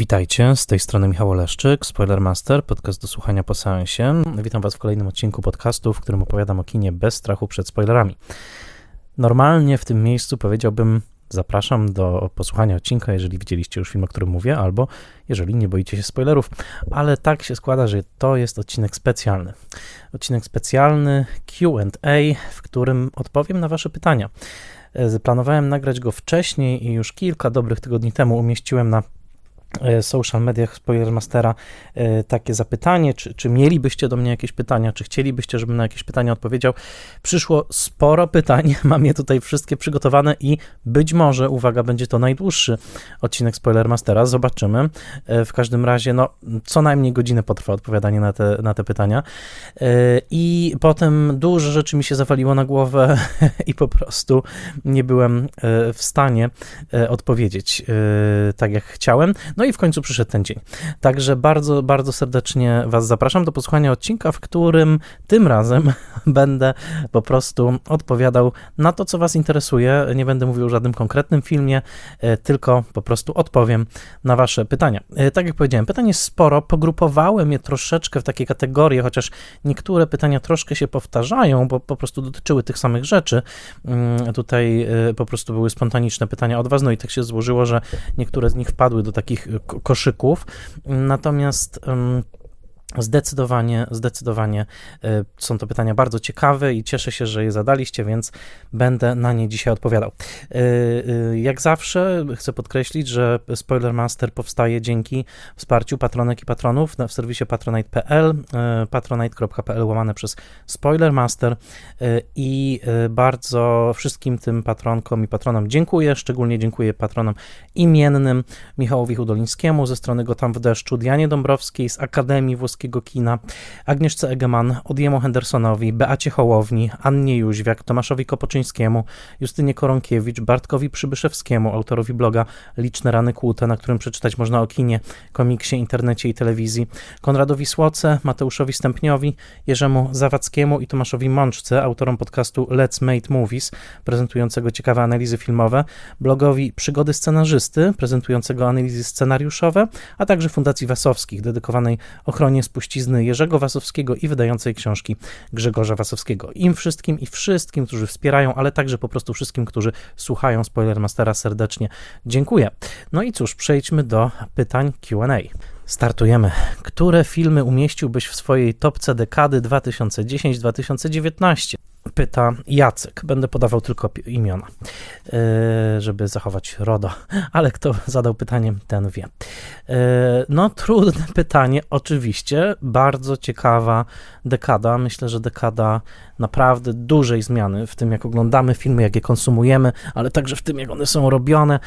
Witajcie, z tej strony Michał Oleszczyk, Spoilermaster, podcast do słuchania po seansie. Witam Was w kolejnym odcinku podcastu, w którym opowiadam o kinie bez strachu przed spoilerami. Normalnie w tym miejscu powiedziałbym, zapraszam do posłuchania odcinka, jeżeli widzieliście już film, o którym mówię, albo jeżeli nie boicie się spoilerów, ale tak się składa, że to jest odcinek specjalny. Odcinek specjalny Q&A, w którym odpowiem na Wasze pytania. Planowałem nagrać go wcześniej i już kilka dobrych tygodni temu umieściłem na social mediach Spoilermastera takie zapytanie, czy mielibyście do mnie jakieś pytania, czy chcielibyście, żebym na jakieś pytania odpowiedział. Przyszło sporo pytań, mam je tutaj wszystkie przygotowane i być może, uwaga, będzie to najdłuższy odcinek Spoilermastera, zobaczymy. W każdym razie, co najmniej godzinę potrwa odpowiadanie na te pytania i potem dużo rzeczy mi się zawaliło na głowę i po prostu nie byłem w stanie odpowiedzieć tak, jak chciałem. No i w końcu przyszedł ten dzień. Także bardzo, bardzo serdecznie Was zapraszam do posłuchania odcinka, w którym tym razem będę po prostu odpowiadał na to, co Was interesuje. Nie będę mówił o żadnym konkretnym filmie, tylko po prostu odpowiem na Wasze pytania. Tak jak powiedziałem, pytań jest sporo. Pogrupowałem je troszeczkę w takie kategorie, chociaż niektóre pytania troszkę się powtarzają, bo po prostu dotyczyły tych samych rzeczy. Tutaj po prostu były spontaniczne pytania od Was, no i tak się złożyło, że niektóre z nich wpadły do takich koszyków, natomiast zdecydowanie są to pytania bardzo ciekawe i cieszę się, że je zadaliście, więc będę na nie dzisiaj odpowiadał. Jak zawsze chcę podkreślić, że Spoilermaster powstaje dzięki wsparciu patronek i patronów w serwisie patronite.pl, patronite.pl/Spoilermaster i bardzo wszystkim tym patronkom i patronom dziękuję, szczególnie dziękuję patronom imiennym Michałowi Hudolińskiemu ze strony Gotam w deszczu, Dianie Dąbrowskiej z Akademii Włoskiego Kina, Agnieszce Egeman, Odiemu Hendersonowi, Beacie Hołowni, Annie Jóźwiak, Tomaszowi Kopoczyńskiemu, Justynie Koronkiewicz, Bartkowi Przybyszewskiemu, autorowi bloga Liczne rany kłute, na którym przeczytać można o kinie, komiksie, internecie i telewizji, Konradowi Słoce, Mateuszowi Stępniowi, Jerzemu Zawadzkiemu i Tomaszowi Mączce, autorom podcastu Let's Make Movies, prezentującego ciekawe analizy filmowe, blogowi Przygody Scenarzysty, prezentującego analizy scenariuszowe, a także Fundacji Wasowskich, dedykowanej ochronie spuścizny Jerzego Wasowskiego i wydającej książki Grzegorza Wasowskiego. Im wszystkim, którzy wspierają, ale także po prostu wszystkim, którzy słuchają Spoilermastera, serdecznie dziękuję. No i cóż, przejdźmy do pytań Q&A. Startujemy. Które filmy umieściłbyś w swojej topce dekady 2010-2019? Pyta Jacek. Będę podawał tylko imiona, żeby zachować RODO, ale kto zadał pytanie, ten wie. Trudne pytanie, oczywiście, bardzo ciekawa dekada. Myślę, że dekada naprawdę dużej zmiany w tym, jak oglądamy filmy, jak je konsumujemy, ale także w tym, jak one są robione.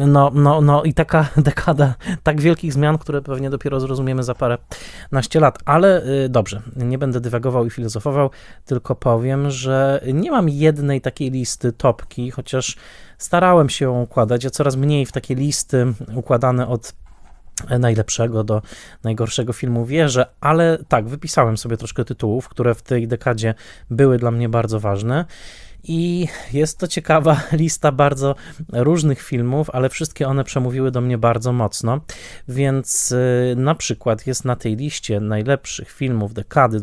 I taka dekada tak wielkich zmian, które pewnie dopiero zrozumiemy za paręnaście lat. Ale dobrze, nie będę dywagował i filozofował, tylko powiem, że nie mam jednej takiej listy topki, chociaż starałem się ją układać. Ja coraz mniej w takie listy układane od najlepszego do najgorszego filmu wierzę, ale tak, wypisałem sobie troszkę tytułów, które w tej dekadzie były dla mnie bardzo ważne. I jest to ciekawa lista bardzo różnych filmów, ale wszystkie one przemówiły do mnie bardzo mocno, więc na przykład jest na tej liście najlepszych filmów dekady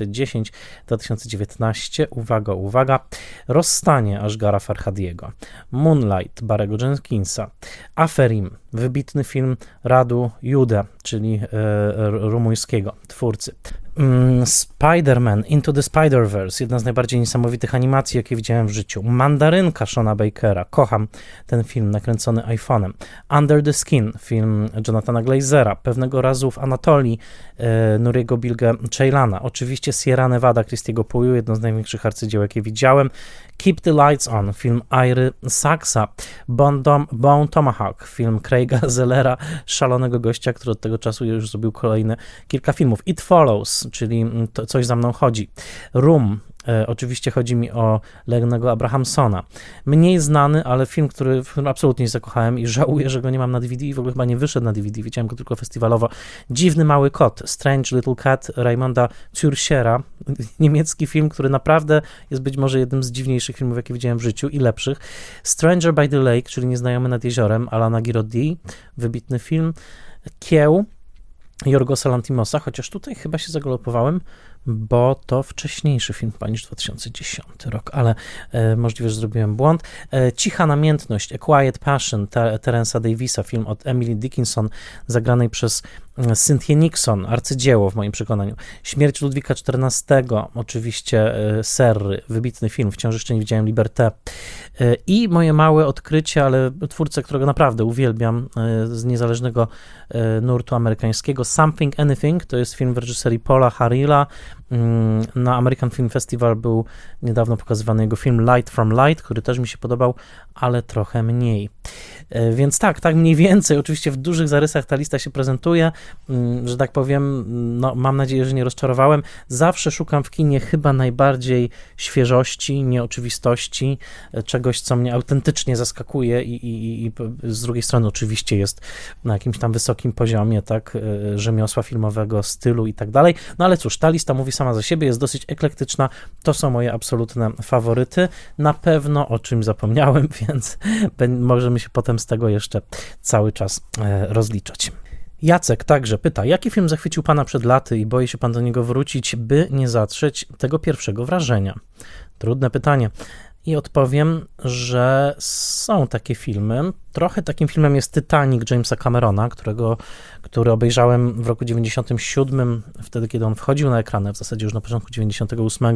2010-2019, uwaga, Rozstanie Ashgara Farhadiego, Moonlight Barry'ego Jenkinsa, Aferim, wybitny film Radu Jude, czyli rumuńskiego twórcy, Spider-Man Into the Spider-Verse, jedna z najbardziej niesamowitych animacji, jakie widziałem w życiu. Mandarynka Shona Bakera, kocham ten film nakręcony iPhone'em. Under the Skin, film Jonathana Glazera, Pewnego razu w Anatolii Nuriego Bilge Ceylana, oczywiście Sierra Nevada Christiego Puyu, jedno z największych arcydzieł, jakie widziałem. Keep the Lights On, film Iry Saxa, Bone Tomahawk, film Craiga Zellera, szalonego gościa, który od tego czasu już zrobił kolejne kilka filmów. It Follows, czyli Coś za mną chodzi. Room, oczywiście chodzi mi o Lennego Abrahamsona. Mniej znany, ale film, który absolutnie zakochałem i żałuję, że go nie mam na DVD i w ogóle chyba nie wyszedł na DVD, widziałem go tylko festiwalowo. Dziwny mały kot, Strange Little Cat, Raymonda Zürchera, niemiecki film, który naprawdę jest być może jednym z dziwniejszych filmów, jakie widziałem w życiu i lepszych. Stranger by the Lake, czyli Nieznajomy nad jeziorem, Alana Giraudy, wybitny film. Kieł Jorgosa Lanthimosa, chociaż tutaj chyba się zagalopowałem, bo to wcześniejszy film chyba niż 2010 rok, ale możliwe, że zrobiłem błąd. Cicha namiętność, A Quiet Passion, Terensa Davisa, film od Emily Dickinson, zagranej przez Cynthię Nixon, arcydzieło w moim przekonaniu. Śmierć Ludwika XIV, oczywiście Serry, wybitny film, wciąż jeszcze nie widziałem Liberté. I moje małe odkrycie, ale twórcę, którego naprawdę uwielbiam, z niezależnego nurtu amerykańskiego, Something Anything, to jest film w reżyserii Paula Harrilla. Na American Film Festival był niedawno pokazywany jego film Light from Light, który też mi się podobał, ale trochę mniej. Więc tak mniej więcej, oczywiście w dużych zarysach ta lista się prezentuje, że tak powiem, no mam nadzieję, że nie rozczarowałem. Zawsze szukam w kinie chyba najbardziej świeżości, nieoczywistości, czegoś, co mnie autentycznie zaskakuje i z drugiej strony oczywiście jest na jakimś tam wysokim poziomie, tak, rzemiosła filmowego, stylu i tak dalej. No ale cóż, ta lista mówi sama za siebie, jest dosyć eklektyczna, to są moje absolutne faworyty. Na pewno o czymś zapomniałem, więc możemy się potem z tego jeszcze cały czas rozliczać. Jacek także pyta, jaki film zachwycił pana przed laty i boi się pan do niego wrócić, by nie zatrzeć tego pierwszego wrażenia? Trudne pytanie. I odpowiem, że są takie filmy. Trochę takim filmem jest Titanic Jamesa Camerona, który obejrzałem w roku 97, wtedy kiedy on wchodził na ekrany, w zasadzie już na początku 98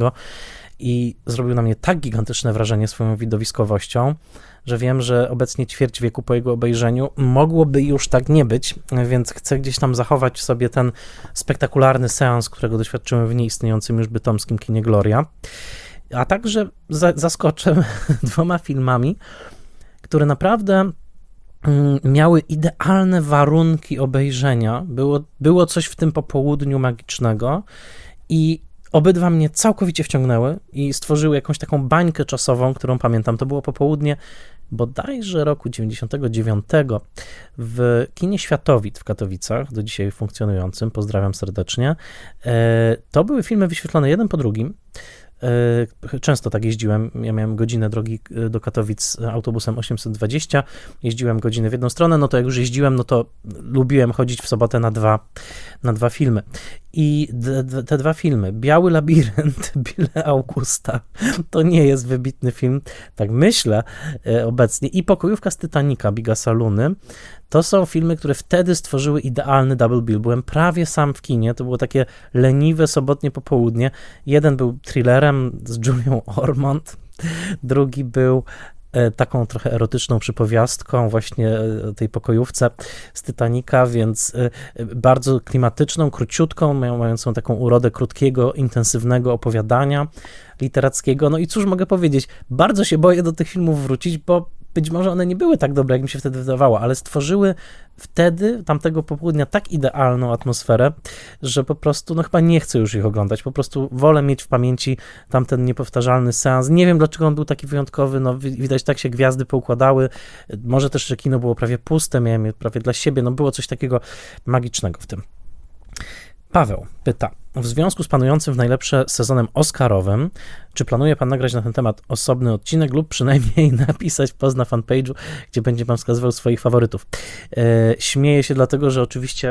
i zrobił na mnie tak gigantyczne wrażenie swoją widowiskowością, że wiem, że obecnie ćwierć wieku po jego obejrzeniu mogłoby już tak nie być, więc chcę gdzieś tam zachować sobie ten spektakularny seans, którego doświadczyłem w nieistniejącym już bytomskim kinie Gloria. A także zaskoczę dwoma filmami, które naprawdę miały idealne warunki obejrzenia. Było coś w tym popołudniu magicznego i obydwa mnie całkowicie wciągnęły i stworzyły jakąś taką bańkę czasową, którą pamiętam. To było popołudnie bodajże roku 99 w kinie Światowit w Katowicach, do dzisiaj funkcjonującym, pozdrawiam serdecznie. To były filmy wyświetlone jeden po drugim. Często tak jeździłem, ja miałem godzinę drogi do Katowic autobusem 820, jeździłem godzinę w jedną stronę, no to jak już jeździłem, no to lubiłem chodzić w sobotę na dwa filmy. I te dwa filmy, Biały Labirynt, Bille Augusta, to nie jest wybitny film, tak myślę obecnie, i Pokojówka z Titanica, Biga Saluny, to są filmy, które wtedy stworzyły idealny double bill. Byłem prawie sam w kinie, to było takie leniwe sobotnie popołudnie. Jeden był thrillerem z Julią Ormond, drugi był taką trochę erotyczną przypowiastką właśnie tej pokojówce z Titanica, więc bardzo klimatyczną, króciutką, mającą taką urodę krótkiego, intensywnego opowiadania literackiego. No i cóż mogę powiedzieć, bardzo się boję do tych filmów wrócić, bo być może one nie były tak dobre, jak mi się wtedy wydawało, ale stworzyły wtedy, tamtego popołudnia, tak idealną atmosferę, że po prostu, no chyba nie chcę już ich oglądać, po prostu wolę mieć w pamięci tamten niepowtarzalny seans. Nie wiem, dlaczego on był taki wyjątkowy, no widać, tak się gwiazdy poukładały, może też, że kino było prawie puste, miałem je prawie dla siebie, no było coś takiego magicznego w tym. Paweł pyta, w związku z panującym w najlepsze sezonem oscarowym, czy planuje pan nagrać na ten temat osobny odcinek lub przynajmniej napisać post na fanpage'u, gdzie będzie pan wskazywał swoich faworytów? Śmieję się dlatego, że oczywiście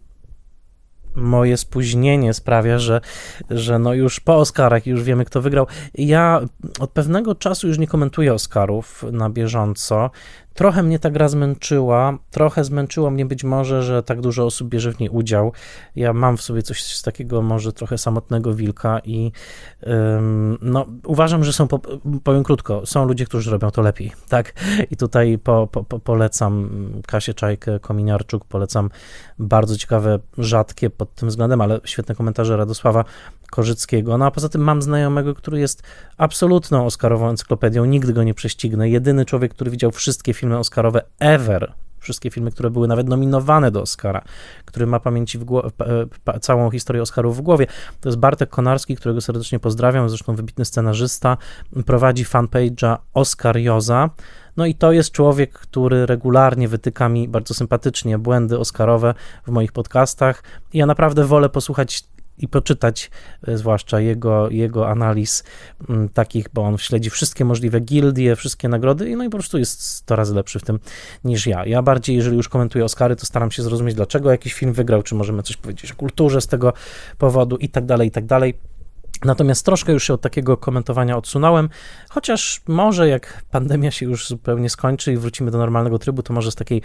moje spóźnienie sprawia, że no już po Oscarach już wiemy, kto wygrał. Ja od pewnego czasu już nie komentuję Oscarów na bieżąco. Trochę mnie ta gra zmęczyła, trochę zmęczyło mnie być może, że tak dużo osób bierze w niej udział. Ja mam w sobie coś z takiego może trochę samotnego wilka i no, uważam, że powiem krótko, są ludzie, którzy robią to lepiej, tak? I tutaj polecam Kasię Czajkę, Kominiarczuk, polecam bardzo ciekawe, rzadkie pod tym względem, ale świetne komentarze Radosława Korzyckiego. No a poza tym mam znajomego, który jest absolutną oscarową encyklopedią, nigdy go nie prześcignę. Jedyny człowiek, który widział wszystkie filmy oscarowe ever, wszystkie filmy, które były nawet nominowane do Oscara, który ma pamięci całą historię Oscarów w głowie. To jest Bartek Konarski, którego serdecznie pozdrawiam, zresztą wybitny scenarzysta, prowadzi fanpage'a Oscarioza. No i to jest człowiek, który regularnie wytyka mi bardzo sympatycznie błędy oscarowe w moich podcastach. I ja naprawdę wolę posłuchać i poczytać zwłaszcza jego analiz takich, bo on śledzi wszystkie możliwe gildie, wszystkie nagrody, no i po prostu jest 100 razy lepszy w tym niż ja. Ja bardziej, jeżeli już komentuję Oscary, to staram się zrozumieć, dlaczego jakiś film wygrał, czy możemy coś powiedzieć o kulturze z tego powodu i tak dalej, i tak dalej. Natomiast troszkę już się od takiego komentowania odsunąłem, chociaż może jak pandemia się już zupełnie skończy i wrócimy do normalnego trybu, to może z takiej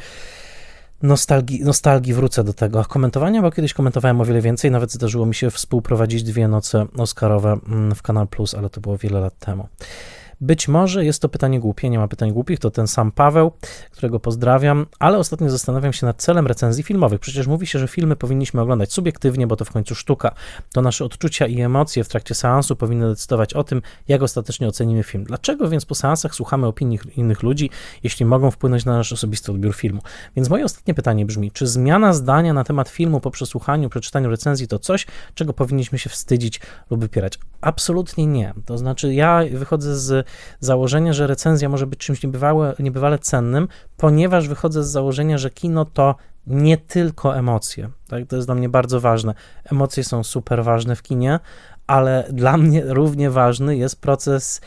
nostalgii wrócę do tego komentowania, bo kiedyś komentowałem o wiele więcej, nawet zdarzyło mi się współprowadzić 2 noce Oscarowe w Kanal Plus, ale to było wiele lat temu. Być może jest to pytanie głupie, nie ma pytań głupich, to ten sam Paweł, którego pozdrawiam, ale ostatnio zastanawiam się nad celem recenzji filmowych. Przecież mówi się, że filmy powinniśmy oglądać subiektywnie, bo to w końcu sztuka. To nasze odczucia i emocje w trakcie seansu powinny decydować o tym, jak ostatecznie ocenimy film. Dlaczego więc po seansach słuchamy opinii innych ludzi, jeśli mogą wpłynąć na nasz osobisty odbiór filmu? Więc moje ostatnie pytanie brzmi, czy zmiana zdania na temat filmu po przesłuchaniu, przeczytaniu recenzji to coś, czego powinniśmy się wstydzić lub wypierać? Absolutnie nie. To znaczy ja wychodzę z założenia, że recenzja może być czymś niebywale cennym, ponieważ wychodzę z założenia, że kino to nie tylko emocje. Tak? To jest dla mnie bardzo ważne. Emocje są super ważne w kinie, ale dla mnie równie ważny jest proces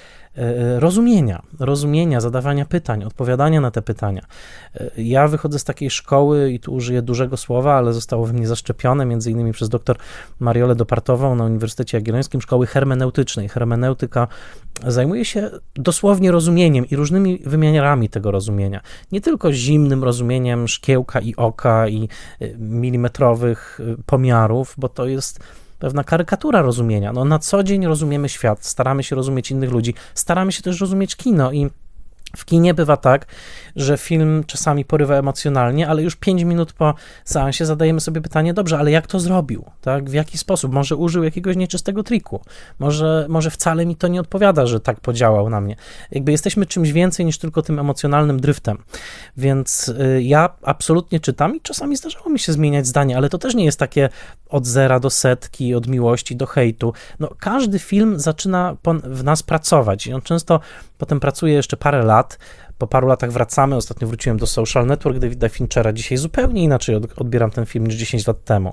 rozumienia, zadawania pytań, odpowiadania na te pytania. Ja wychodzę z takiej szkoły i tu użyję dużego słowa, ale zostało we mnie zaszczepione między innymi przez dr Mariolę Dopartową na Uniwersytecie Jagiellońskim, szkoły hermeneutycznej. Hermeneutyka zajmuje się dosłownie rozumieniem i różnymi wymiarami tego rozumienia. Nie tylko zimnym rozumieniem szkiełka i oka i milimetrowych pomiarów, bo to jest pewna karykatura rozumienia. No, na co dzień rozumiemy świat, staramy się rozumieć innych ludzi, staramy się też rozumieć kino i w kinie bywa tak, że film czasami porywa emocjonalnie, ale już 5 minut po seansie zadajemy sobie pytanie, dobrze, ale jak to zrobił? Tak? W jaki sposób? Może użył jakiegoś nieczystego triku? Może wcale mi to nie odpowiada, że tak podziałał na mnie. Jakby jesteśmy czymś więcej niż tylko tym emocjonalnym driftem. Więc ja absolutnie czytam i czasami zdarzało mi się zmieniać zdanie, ale to też nie jest takie od 0 do 100, od miłości do hejtu. No, każdy film zaczyna w nas pracować i on często potem pracuje jeszcze parę lat. Po paru latach wracamy. Ostatnio wróciłem do Social Network Davida Finchera. Dzisiaj zupełnie inaczej odbieram ten film niż 10 lat temu.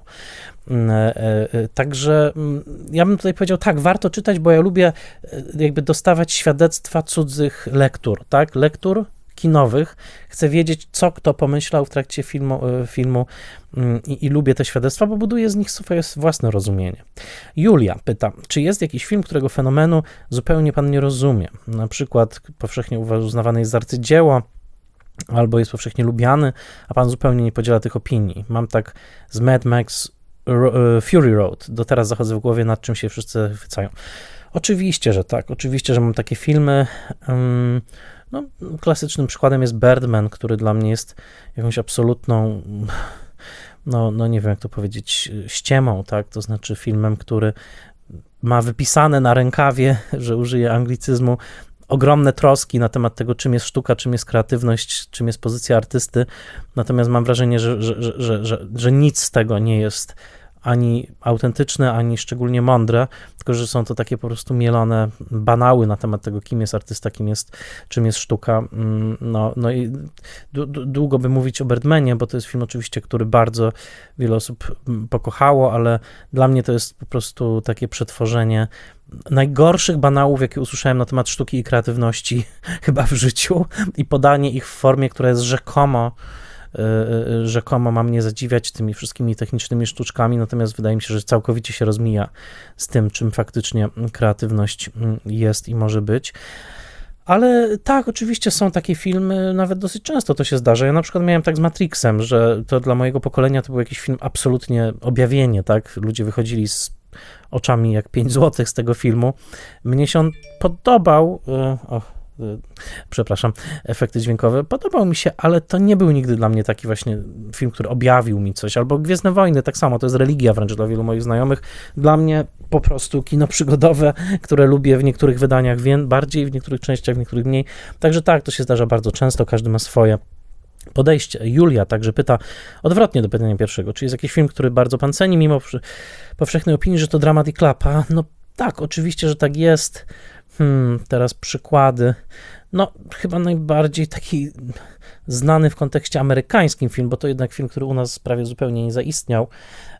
Także ja bym tutaj powiedział, tak, warto czytać, bo ja lubię jakby dostawać świadectwa cudzych lektur, tak? Lektur kinowych. Chcę wiedzieć, co kto pomyślał w trakcie filmu i lubię te świadectwa, bo buduję z nich swoje własne rozumienie. Julia pyta, czy jest jakiś film, którego fenomenu zupełnie pan nie rozumie? Na przykład powszechnie uznawany jest za arcydzieło, albo jest powszechnie lubiany, a pan zupełnie nie podziela tych opinii. Mam tak z Mad Max Fury Road. Do teraz zachodzę w głowie, nad czym się wszyscy chwycają. Oczywiście, że tak. Oczywiście, że mam takie filmy. No, klasycznym przykładem jest Birdman, który dla mnie jest jakąś absolutną, no nie wiem jak to powiedzieć, ściemą, tak? To znaczy filmem, który ma wypisane na rękawie, że użyję anglicyzmu, ogromne troski na temat tego, czym jest sztuka, czym jest kreatywność, czym jest pozycja artysty. Natomiast mam wrażenie, że nic z tego nie jest ani autentyczne, ani szczególnie mądre, tylko że są to takie po prostu mielone banały na temat tego, kim jest artysta, czym jest sztuka. No i długo by mówić o Birdmanie, bo to jest film oczywiście, który bardzo wiele osób pokochało, ale dla mnie to jest po prostu takie przetworzenie najgorszych banałów, jakie usłyszałem na temat sztuki i kreatywności chyba w życiu i podanie ich w formie, która jest rzekomo ma mnie zadziwiać tymi wszystkimi technicznymi sztuczkami, natomiast wydaje mi się, że całkowicie się rozmija z tym, czym faktycznie kreatywność jest i może być. Ale tak, oczywiście są takie filmy, nawet dosyć często to się zdarza. Ja na przykład miałem tak z Matrixem, że to dla mojego pokolenia to był jakiś film absolutnie objawienie, tak? Ludzie wychodzili z oczami jak 5 złotych z tego filmu. Mnie się on podobał, przepraszam, efekty dźwiękowe, podobał mi się, ale to nie był nigdy dla mnie taki właśnie film, który objawił mi coś, albo Gwiezdne Wojny, tak samo, to jest religia wręcz dla wielu moich znajomych. Dla mnie po prostu kino przygodowe, które lubię w niektórych wydaniach bardziej, w niektórych częściach, w niektórych mniej. Także tak, to się zdarza bardzo często, każdy ma swoje podejście. Julia także pyta odwrotnie do pytania pierwszego, czy jest jakiś film, który bardzo pan ceni, mimo powszechnej opinii, że to dramat i klapa? No tak, oczywiście, że tak jest. Teraz przykłady. No, chyba najbardziej taki znany w kontekście amerykańskim film, bo to jednak film, który u nas prawie zupełnie nie zaistniał,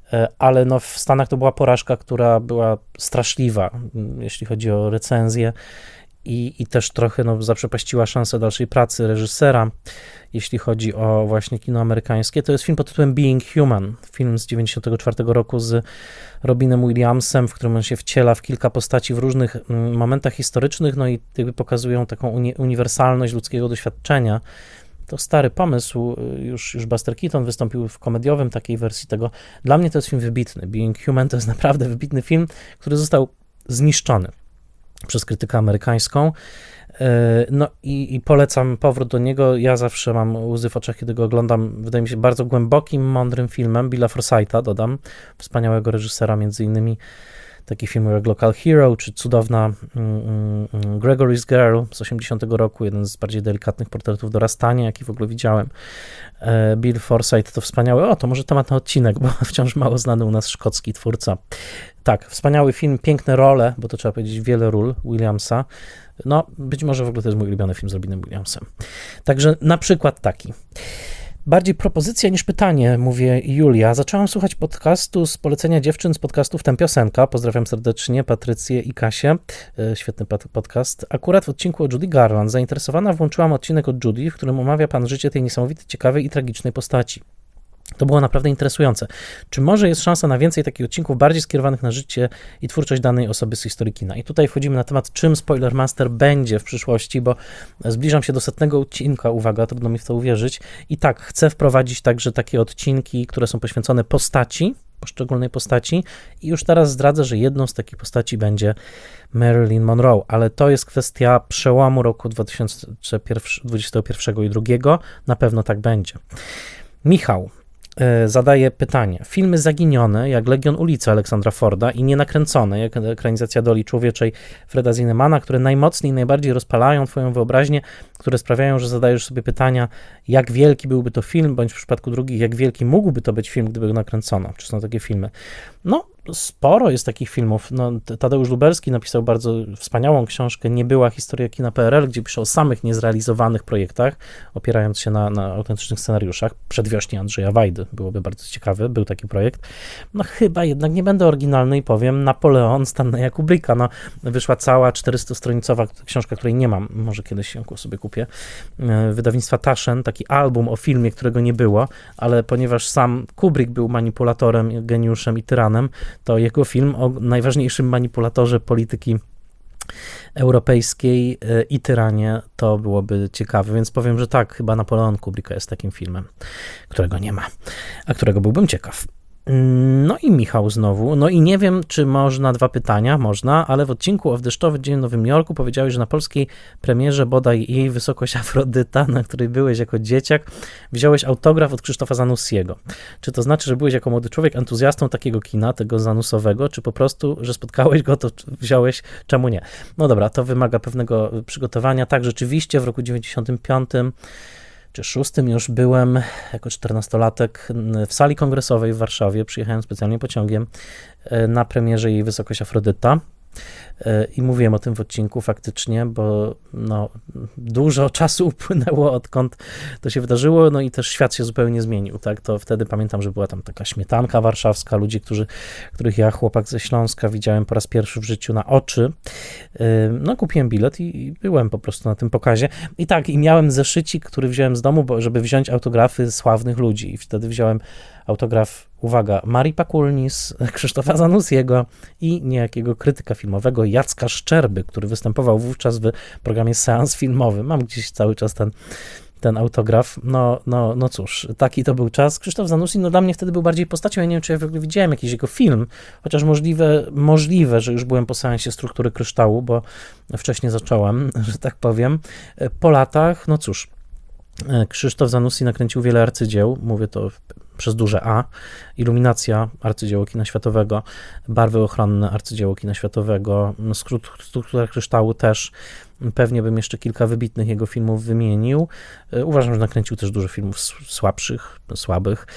ale no w Stanach to była porażka, która była straszliwa, jeśli chodzi o recenzję i też trochę no, zaprzepaściła szansę dalszej pracy reżysera, jeśli chodzi o właśnie kino amerykańskie. To jest film pod tytułem Being Human, film z 1994 roku z Robinem Williamsem, w którym on się wciela w kilka postaci w różnych momentach historycznych, no i jakby pokazują taką uniwersalność ludzkiego doświadczenia. To stary pomysł, już Buster Keaton wystąpił w komediowym takiej wersji tego. Dla mnie to jest film wybitny. Being Human to jest naprawdę wybitny film, który został zniszczony przez krytykę amerykańską. No i polecam powrót do niego. Ja zawsze mam łzy w oczach, kiedy go oglądam. Wydaje mi się bardzo głębokim, mądrym filmem. Billa Forsytha, dodam, wspaniałego reżysera, między innymi taki film jak Local Hero, czy cudowna Gregory's Girl z 80 roku, jeden z bardziej delikatnych portretów dorastania, jaki w ogóle widziałem. Bill Forsyth to wspaniały, to może temat na odcinek, bo wciąż mało znany u nas szkocki twórca. Tak, wspaniały film, piękne role, bo to trzeba powiedzieć wiele ról Williamsa. No, być może w ogóle to jest mój ulubiony film z Robinem Williamsem. Także na przykład taki. Bardziej propozycja niż pytanie, mówię Julia. Zaczęłam słuchać podcastu z polecenia dziewczyn z podcastów Tę Piosenka. Pozdrawiam serdecznie Patrycję i Kasię. Świetny podcast. Akurat w odcinku o Judy Garland. Zainteresowana włączyłam odcinek od Judy, w którym omawia pan życie tej niesamowicie ciekawej i tragicznej postaci. To było naprawdę interesujące. Czy może jest szansa na więcej takich odcinków bardziej skierowanych na życie i twórczość danej osoby z historii kina? I tutaj wchodzimy na temat, czym Spoilermaster będzie w przyszłości, bo zbliżam się do 100 odcinka, uwaga, trudno mi w to uwierzyć. I tak, chcę wprowadzić także takie odcinki, które są poświęcone poszczególnej postaci i już teraz zdradzę, że jedną z takich postaci będzie Monroe, ale to jest kwestia przełomu roku 2021 i 2022. Na pewno tak będzie. Michał zadaje pytanie. Filmy zaginione, jak Legion ulicy Aleksandra Forda i nienakręcone, jak ekranizacja Doli Człowieczej Freda Zinnemana, które najmocniej, najbardziej rozpalają twoją wyobraźnię, które sprawiają, że zadajesz sobie pytania, jak wielki byłby to film, bądź w przypadku drugich, jak wielki mógłby to być film, gdyby go nakręcono. Czy są takie filmy? No, sporo jest takich filmów. No, Tadeusz Lubelski napisał bardzo wspaniałą książkę Nie była historia kina PRL, gdzie pisze o samych niezrealizowanych projektach, opierając się na autentycznych scenariuszach. Przedwiośnie Andrzeja Wajdy byłoby bardzo ciekawy, był taki projekt. No chyba jednak nie będę oryginalny i powiem Napoleon Stanleya Kubricka. No, wyszła cała 400-stronicowa książka, której nie mam, może kiedyś ją sobie kupię, wydawnictwa Taschen, taki album o filmie, którego nie było, ale ponieważ sam Kubrick był manipulatorem, geniuszem i tyranem, to jego film o najważniejszym manipulatorze polityki europejskiej i tyranie to byłoby ciekawe, więc powiem, że tak, chyba Napoleon Kubricka jest takim filmem, którego nie ma, a którego byłbym ciekaw. No i Michał znowu, no i nie wiem, czy można 2 pytania, można, ale w odcinku o W deszczowy dzień w Nowym Jorku powiedziałeś, że na polskiej premierze bodaj Jej wysokość Afrodyta, na której byłeś jako dzieciak, wziąłeś autograf od Krzysztofa Zanussiego. Czy to znaczy, że byłeś jako młody człowiek entuzjastą takiego kina, tego Zanusowego, czy po prostu, że spotkałeś go, to wziąłeś, czemu nie? No dobra, to wymaga pewnego przygotowania. Tak, rzeczywiście w roku 95 czy 6 już byłem jako 14-latek w sali kongresowej w Warszawie, przyjechałem specjalnie pociągiem na premierze Jej wysokość Afrodyta i mówiłem o tym w odcinku faktycznie, bo no, dużo czasu upłynęło, odkąd to się wydarzyło, no i też świat się zupełnie zmienił, tak, to wtedy pamiętam, że była tam taka śmietanka warszawska, ludzie, których ja, chłopak ze Śląska, widziałem po raz pierwszy w życiu na oczy, no kupiłem bilet i byłem po prostu na tym pokazie i tak, i miałem zeszycik, który wziąłem z domu, żeby wziąć autografy sławnych ludzi i wtedy wziąłem autograf, uwaga, Marii Pakulnis, Krzysztofa Zanussiego i niejakiego krytyka filmowego Jacka Szczerby, który występował wówczas w programie Seans Filmowy. Mam gdzieś cały czas ten autograf. No cóż, taki to był czas. Krzysztof Zanussi, no dla mnie wtedy był bardziej postacią. Ja nie wiem, czy ja w ogóle widziałem jakiś jego film, chociaż możliwe, że już byłem po seansie Struktury Kryształu, bo wcześniej zacząłem, że tak powiem. Po latach, no cóż, Krzysztof Zanussi nakręcił wiele arcydzieł, mówię to przez duże A, Iluminacja, arcydzieło kina światowego, Barwy ochronne, arcydzieło kina światowego, Struktura Kryształu też, pewnie bym jeszcze kilka wybitnych jego filmów wymienił. Uważam, że nakręcił też dużo filmów słabych.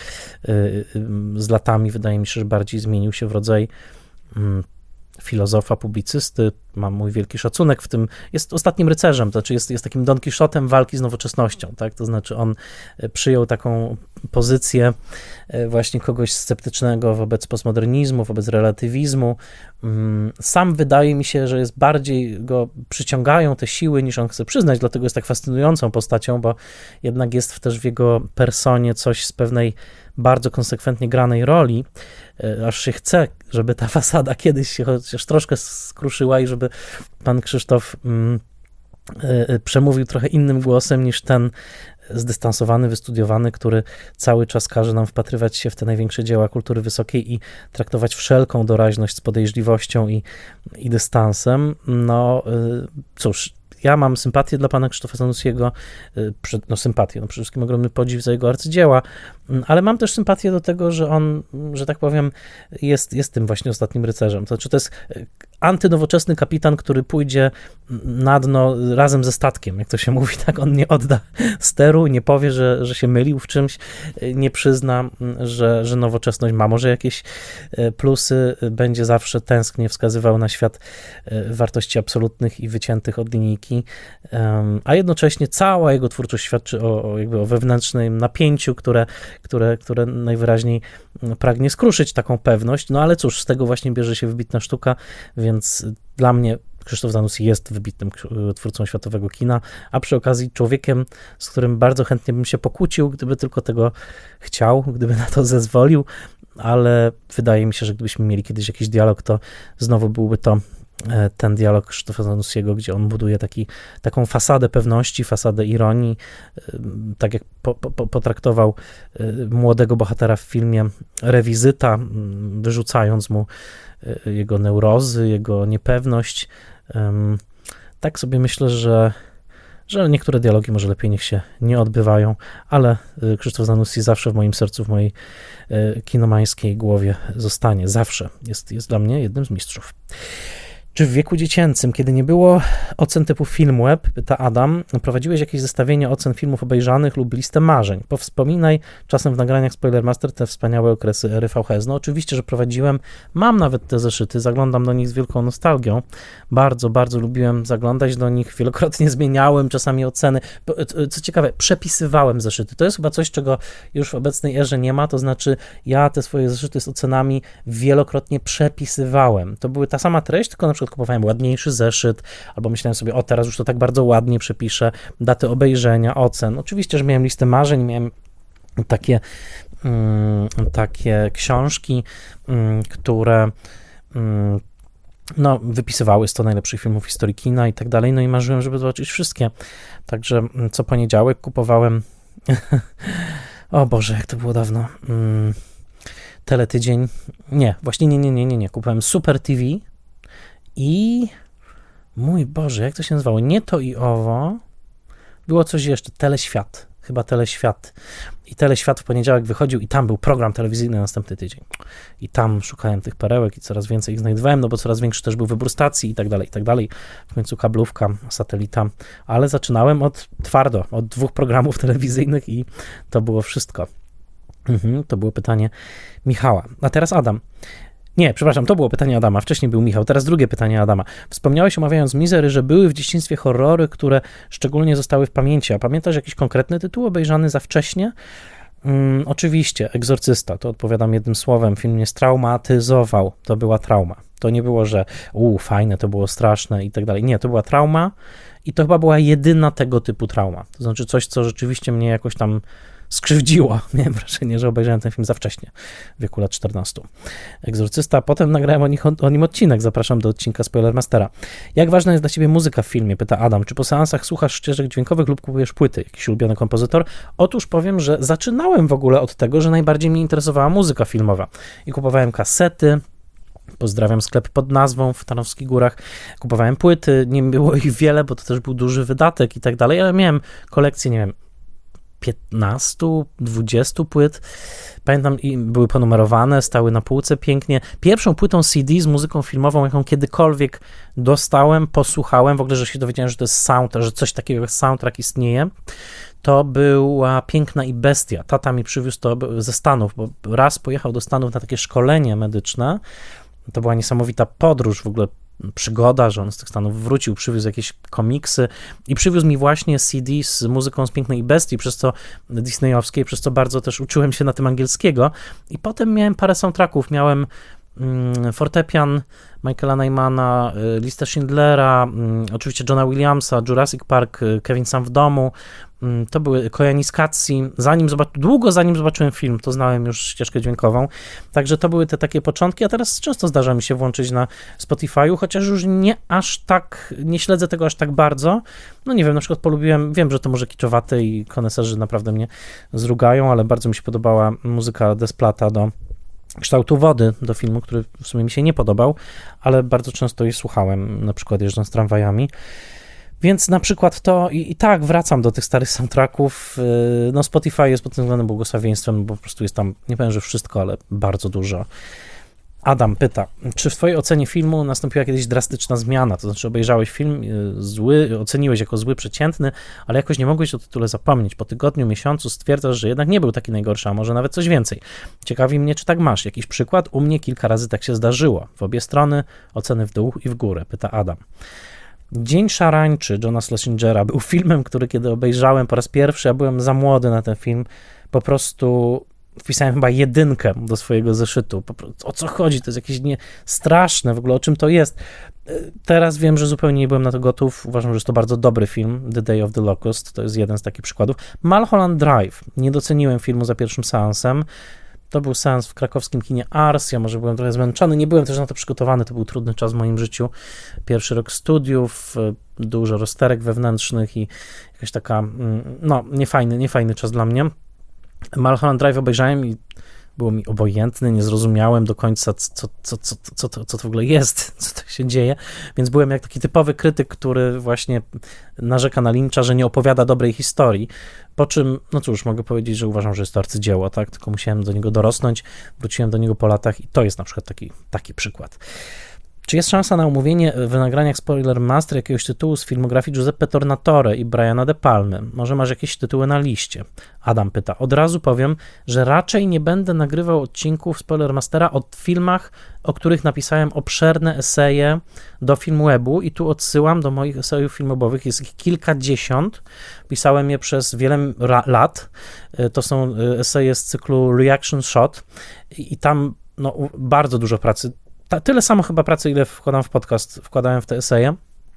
Z latami wydaje mi się, że bardziej zmienił się w rodzaj filozofa, publicysty, ma mój wielki szacunek w tym, jest ostatnim rycerzem, to znaczy jest takim Don Quixotem walki z nowoczesnością, tak? To znaczy on przyjął taką pozycję właśnie kogoś sceptycznego wobec postmodernizmu, wobec relatywizmu. Sam wydaje mi się, że jest bardziej go przyciągają te siły, niż on chce przyznać, dlatego jest tak fascynującą postacią, bo jednak jest też w jego personie coś z pewnej bardzo konsekwentnie granej roli, aż się chce, żeby ta fasada kiedyś się chociaż troszkę skruszyła i żeby pan Krzysztof przemówił trochę innym głosem niż ten zdystansowany, wystudiowany, który cały czas każe nam wpatrywać się w te największe dzieła kultury wysokiej i traktować wszelką doraźność z podejrzliwością i dystansem. No cóż, ja mam sympatię dla pana Krzysztofa Sanussiego, sympatię, przede wszystkim ogromny podziw za jego arcydzieła, ale mam też sympatię do tego, że on, że tak powiem, jest tym właśnie ostatnim rycerzem. To znaczy, to jest antynowoczesny kapitan, który pójdzie na dno razem ze statkiem, jak to się mówi, tak? On nie odda steru, nie powie, że się mylił w czymś, nie przyzna, że nowoczesność ma może jakieś plusy, będzie zawsze tęsknie wskazywał na świat wartości absolutnych i wyciętych od linijki, a jednocześnie cała jego twórczość świadczy o wewnętrznym napięciu, które najwyraźniej pragnie skruszyć taką pewność, no ale cóż, z tego właśnie bierze się wybitna sztuka, więc dla mnie Krzysztof Zanussi jest wybitnym twórcą światowego kina, a przy okazji człowiekiem, z którym bardzo chętnie bym się pokłócił, gdyby tylko tego chciał, gdyby na to zezwolił, ale wydaje mi się, że gdybyśmy mieli kiedyś jakiś dialog, to znowu byłby to ten dialog Krzysztofa Zanussiego, gdzie on buduje taką fasadę pewności, fasadę ironii, tak jak potraktował młodego bohatera w filmie Rewizyta, wyrzucając mu jego neurozy, jego niepewność. Tak sobie myślę, że niektóre dialogi może lepiej niech się nie odbywają, ale Krzysztof Zanussi zawsze w moim sercu, w mojej kinomańskiej głowie zostanie. Zawsze jest dla mnie jednym z mistrzów. Czy w wieku dziecięcym, kiedy nie było ocen typu Filmweb, pyta Adam, prowadziłeś jakieś zestawienie ocen filmów obejrzanych lub listę marzeń? Powspominaj czasem w nagraniach Spoilermaster te wspaniałe okresy ery VHS. No oczywiście, że prowadziłem. Mam nawet te zeszyty, zaglądam do nich z wielką nostalgią. Bardzo, bardzo lubiłem zaglądać do nich. Wielokrotnie zmieniałem czasami oceny. Co ciekawe, przepisywałem zeszyty. To jest chyba coś, czego już w obecnej erze nie ma, to znaczy ja te swoje zeszyty z ocenami wielokrotnie przepisywałem. To były ta sama treść, tylko na przykład kupowałem ładniejszy zeszyt, albo myślałem sobie, o teraz już to tak bardzo ładnie przepiszę, daty obejrzenia, ocen. Oczywiście, że miałem listę marzeń, miałem takie książki, które no, wypisywały 100 najlepszych filmów w historii kina i tak dalej, no i marzyłem, żeby zobaczyć wszystkie. Także co poniedziałek kupowałem o Boże, jak to było dawno, Teletydzień, nie, właśnie nie, kupowałem Super TV i mój Boże, jak to się nazywało? Nie to i owo. Było coś jeszcze. Teleświat. Chyba Teleświat. I Teleświat w poniedziałek wychodził i tam był program telewizyjny na następny tydzień. I tam szukałem tych perełek i coraz więcej ich znajdowałem, no bo coraz większy też był wybór stacji i tak dalej, i tak dalej. W końcu kablówka, satelita. Ale zaczynałem od 2 programów telewizyjnych i to było wszystko. To było pytanie Michała. A teraz Adam. Nie, przepraszam, to było pytanie Adama, wcześniej był Michał, teraz drugie pytanie Adama. Wspomniałeś, omawiając Mizery, że były w dzieciństwie horrory, które szczególnie zostały w pamięci. A pamiętasz jakiś konkretny tytuł obejrzany za wcześnie? Oczywiście, Egzorcysta, to odpowiadam jednym słowem, film mnie straumatyzował, to była trauma. To nie było, że fajne, to było straszne i tak dalej. Nie, to była trauma i to chyba była jedyna tego typu trauma. To znaczy coś, co rzeczywiście mnie jakoś tam skrzywdziło. Miałem wrażenie, że obejrzałem ten film za wcześnie, w wieku lat 14. Egzorcysta, potem nagrałem o nim odcinek, zapraszam do odcinka Spoilermastera. Jak ważna jest dla ciebie muzyka w filmie, pyta Adam. Czy po seansach słuchasz ścieżek dźwiękowych lub kupujesz płyty? Jakiś ulubiony kompozytor? Otóż powiem, że zaczynałem w ogóle od tego, że najbardziej mnie interesowała muzyka filmowa i kupowałem kasety. Pozdrawiam sklep pod nazwą w Tarnowskich Górach. Kupowałem płyty, nie było ich wiele, bo to też był duży wydatek i tak dalej, ale miałem kolekcję, nie wiem, 15-20 płyt. Pamiętam, i były ponumerowane, stały na półce pięknie. Pierwszą płytą CD z muzyką filmową, jaką kiedykolwiek dostałem, posłuchałem, w ogóle, że się dowiedziałem, że to jest soundtrack, że coś takiego jak soundtrack istnieje, to była Piękna i Bestia. Tata mi przywiózł to ze Stanów, bo raz pojechał do Stanów na takie szkolenie medyczne. To była niesamowita podróż, w ogóle przygoda, że on z tych Stanów wrócił, przywiózł jakieś komiksy i przywiózł mi właśnie CD z muzyką z Pięknej Bestii, przez co disneyowskiej, przez co bardzo też uczyłem się na tym angielskiego i potem miałem parę soundtracków, miałem Fortepian Michaela Nymana, Listę Schindlera, oczywiście Johna Williamsa, Jurassic Park, Kevin Sam w domu, to były Kojanis Katsi, długo zanim zobaczyłem film, to znałem już ścieżkę dźwiękową, także to były te takie początki, a teraz często zdarza mi się włączyć na Spotify'u, chociaż już nie śledzę tego aż tak bardzo, no nie wiem, na przykład polubiłem, wiem, że to może kiczowate i koneserzy naprawdę mnie zrugają, ale bardzo mi się podobała muzyka Desplata do Kształtu wody, do filmu, który w sumie mi się nie podobał, ale bardzo często jej słuchałem, na przykład jeżdżąc tramwajami. Więc na przykład to i tak wracam do tych starych soundtracków. No Spotify jest pod tym względem błogosławieństwem, bo po prostu jest tam, nie powiem, że wszystko, ale bardzo dużo. Adam pyta, czy w twojej ocenie filmu nastąpiła kiedyś drastyczna zmiana? To znaczy obejrzałeś film zły, oceniłeś jako zły, przeciętny, ale jakoś nie mogłeś o tytule zapomnieć. Po tygodniu, miesiącu stwierdzasz, że jednak nie był taki najgorszy, a może nawet coś więcej. Ciekawi mnie, czy tak masz. Jakiś przykład? U mnie kilka razy tak się zdarzyło. W obie strony, oceny w dół i w górę, pyta Adam. Dzień szarańczy Johna Schlesingera był filmem, który kiedy obejrzałem po raz pierwszy, ja byłem za młody na ten film, po prostu wpisałem chyba 1 do swojego zeszytu. O co chodzi? To jest jakieś straszne w ogóle, o czym to jest. Teraz wiem, że zupełnie nie byłem na to gotów. Uważam, że jest to bardzo dobry film. The Day of the Locust to jest jeden z takich przykładów. Mulholland Drive. Nie doceniłem filmu za pierwszym seansem. To był seans w krakowskim kinie Ars. Ja może byłem trochę zmęczony. Nie byłem też na to przygotowany. To był trudny czas w moim życiu. Pierwszy rok studiów, dużo rozterek wewnętrznych i jakaś taka, no, niefajny czas dla mnie. Mulholland Drive obejrzałem i było mi obojętne, nie zrozumiałem do końca, co to w ogóle jest, co to się dzieje, więc byłem jak taki typowy krytyk, który właśnie narzeka na Lyncha, że nie opowiada dobrej historii, po czym, no cóż, mogę powiedzieć, że uważam, że jest to arcydzieło, tak, tylko musiałem do niego dorosnąć, wróciłem do niego po latach i to jest na przykład taki przykład. Czy jest szansa na umówienie w nagraniach Spoiler Master jakiegoś tytułu z filmografii Giuseppe Tornatore i Briana De Palmy? Może masz jakieś tytuły na liście? Adam pyta. Od razu powiem, że raczej nie będę nagrywał odcinków Spoiler Mastera o filmach, o których napisałem obszerne eseje do Filmwebu i tu odsyłam do moich esejów filmowych. Jest ich kilkadziesiąt. Pisałem je przez wiele lat. To są eseje z cyklu Reaction Shot i tam no, bardzo dużo pracy. Tyle samo chyba pracy, ile wkładam w podcast, wkładałem w te eseje.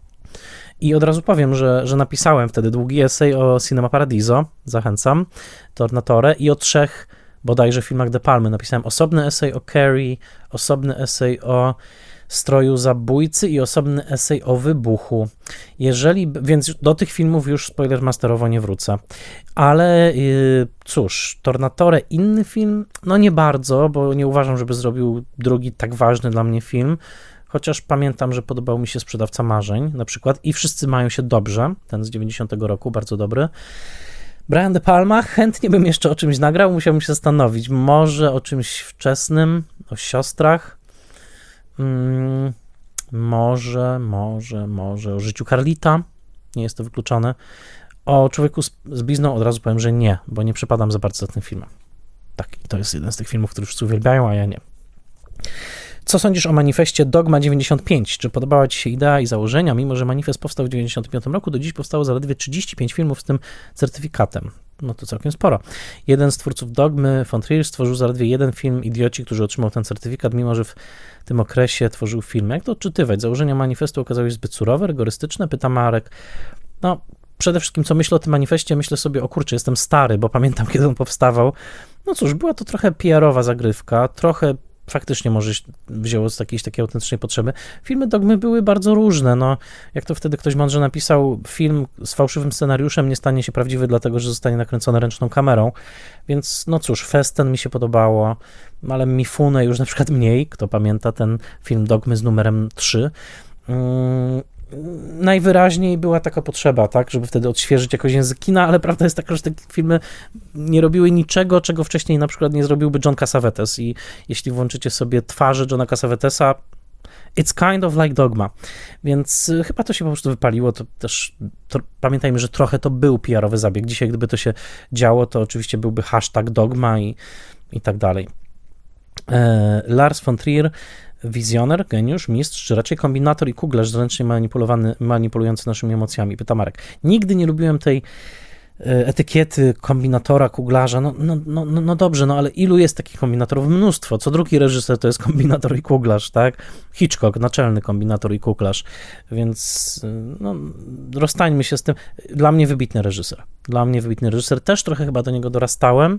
I od razu powiem, że napisałem wtedy długi esej o Cinema Paradiso, zachęcam, Tornatore, i o 3 bodajże filmach De Palmy. Napisałem osobny esej o Carrie, osobny esej o Stroju Zabójcy i osobny esej o Wybuchu. Więc do tych filmów już spoilermasterowo nie wrócę. Ale cóż, Tornatore, inny film? No nie bardzo, bo nie uważam, żeby zrobił drugi tak ważny dla mnie film. Chociaż pamiętam, że podobał mi się Sprzedawca Marzeń na przykład i Wszyscy mają się dobrze, ten z 90 roku, bardzo dobry. Brian De Palma, chętnie bym jeszcze o czymś nagrał, musiałbym się zastanowić. Może o czymś wczesnym, o siostrach. Może o życiu Carlita, nie jest to wykluczone. O Człowieku z blizną od razu powiem, że nie, bo nie przepadam za bardzo za tym filmem. Tak, to jest jeden z tych filmów, które wszyscy uwielbiają, a ja nie. Co sądzisz o manifestie Dogma 95? Czy podobała ci się idea i założenia? Mimo że manifest powstał w 95 roku, do dziś powstało zaledwie 35 filmów z tym certyfikatem. No to całkiem sporo. Jeden z twórców Dogmy, von Trier, stworzył zaledwie jeden film, Idioci, który otrzymał ten certyfikat, mimo że w tym okresie tworzył filmy. Jak to odczytywać? Założenia manifestu okazały się zbyt surowe, rygorystyczne? Pyta Marek. No, przede wszystkim, co myślę o tym manifestie, myślę sobie, o kurczę, jestem stary, bo pamiętam, kiedy on powstawał. No cóż, była to trochę PR-owa zagrywka, trochę faktycznie może wzięło z jakiejś takiej autentycznej potrzeby. Filmy Dogmy były bardzo różne, no jak to wtedy ktoś mądrze napisał, film z fałszywym scenariuszem nie stanie się prawdziwy, dlatego że zostanie nakręcony ręczną kamerą, więc no cóż, Festen mi się podobało, ale Mifune już na przykład mniej, kto pamięta ten film Dogmy z numerem 3. Najwyraźniej była taka potrzeba, tak, żeby wtedy odświeżyć jakoś język kina, ale prawda jest taka, że te filmy nie robiły niczego, czego wcześniej na przykład nie zrobiłby John Cassavetes i jeśli włączycie sobie twarze Johna Cassavetesa, it's kind of like Dogma, więc chyba to się po prostu wypaliło, to też pamiętajmy, że trochę to był PR-owy zabieg. Dzisiaj gdyby to się działo, to oczywiście byłby hashtag Dogma i tak dalej. Lars von Trier Wizjoner, geniusz, mistrz, czy raczej kombinator i kuglarz zręcznie manipulujący naszymi emocjami? Pyta Marek. Nigdy nie lubiłem tej etykiety kombinatora, kuglarza. No dobrze, no ale ilu jest takich kombinatorów? Mnóstwo. Co drugi reżyser to jest kombinator i kuglarz, tak? Hitchcock, naczelny kombinator i kuglarz. Więc no, rozstańmy się z tym. Dla mnie wybitny reżyser. Też trochę chyba do niego dorastałem.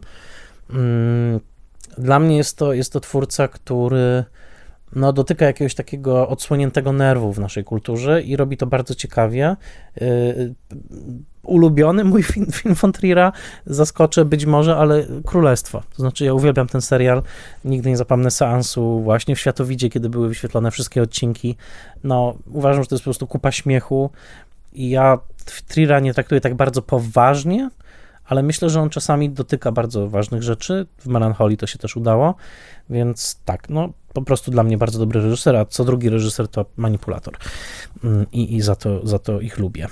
Dla mnie jest to twórca, który no, dotyka jakiegoś takiego odsłoniętego nerwu w naszej kulturze i robi to bardzo ciekawie. Ulubiony mój film von Trier'a, zaskoczę być może, ale Królestwo. To znaczy ja uwielbiam ten serial, nigdy nie zapomnę seansu właśnie w Światowidzie, kiedy były wyświetlone wszystkie odcinki. No, uważam, że to jest po prostu kupa śmiechu i ja Trier'a nie traktuję tak bardzo poważnie, ale myślę, że on czasami dotyka bardzo ważnych rzeczy. W Melancholii to się też udało, więc tak, no po prostu dla mnie bardzo dobry reżyser, a co drugi reżyser to manipulator i za to ich lubię.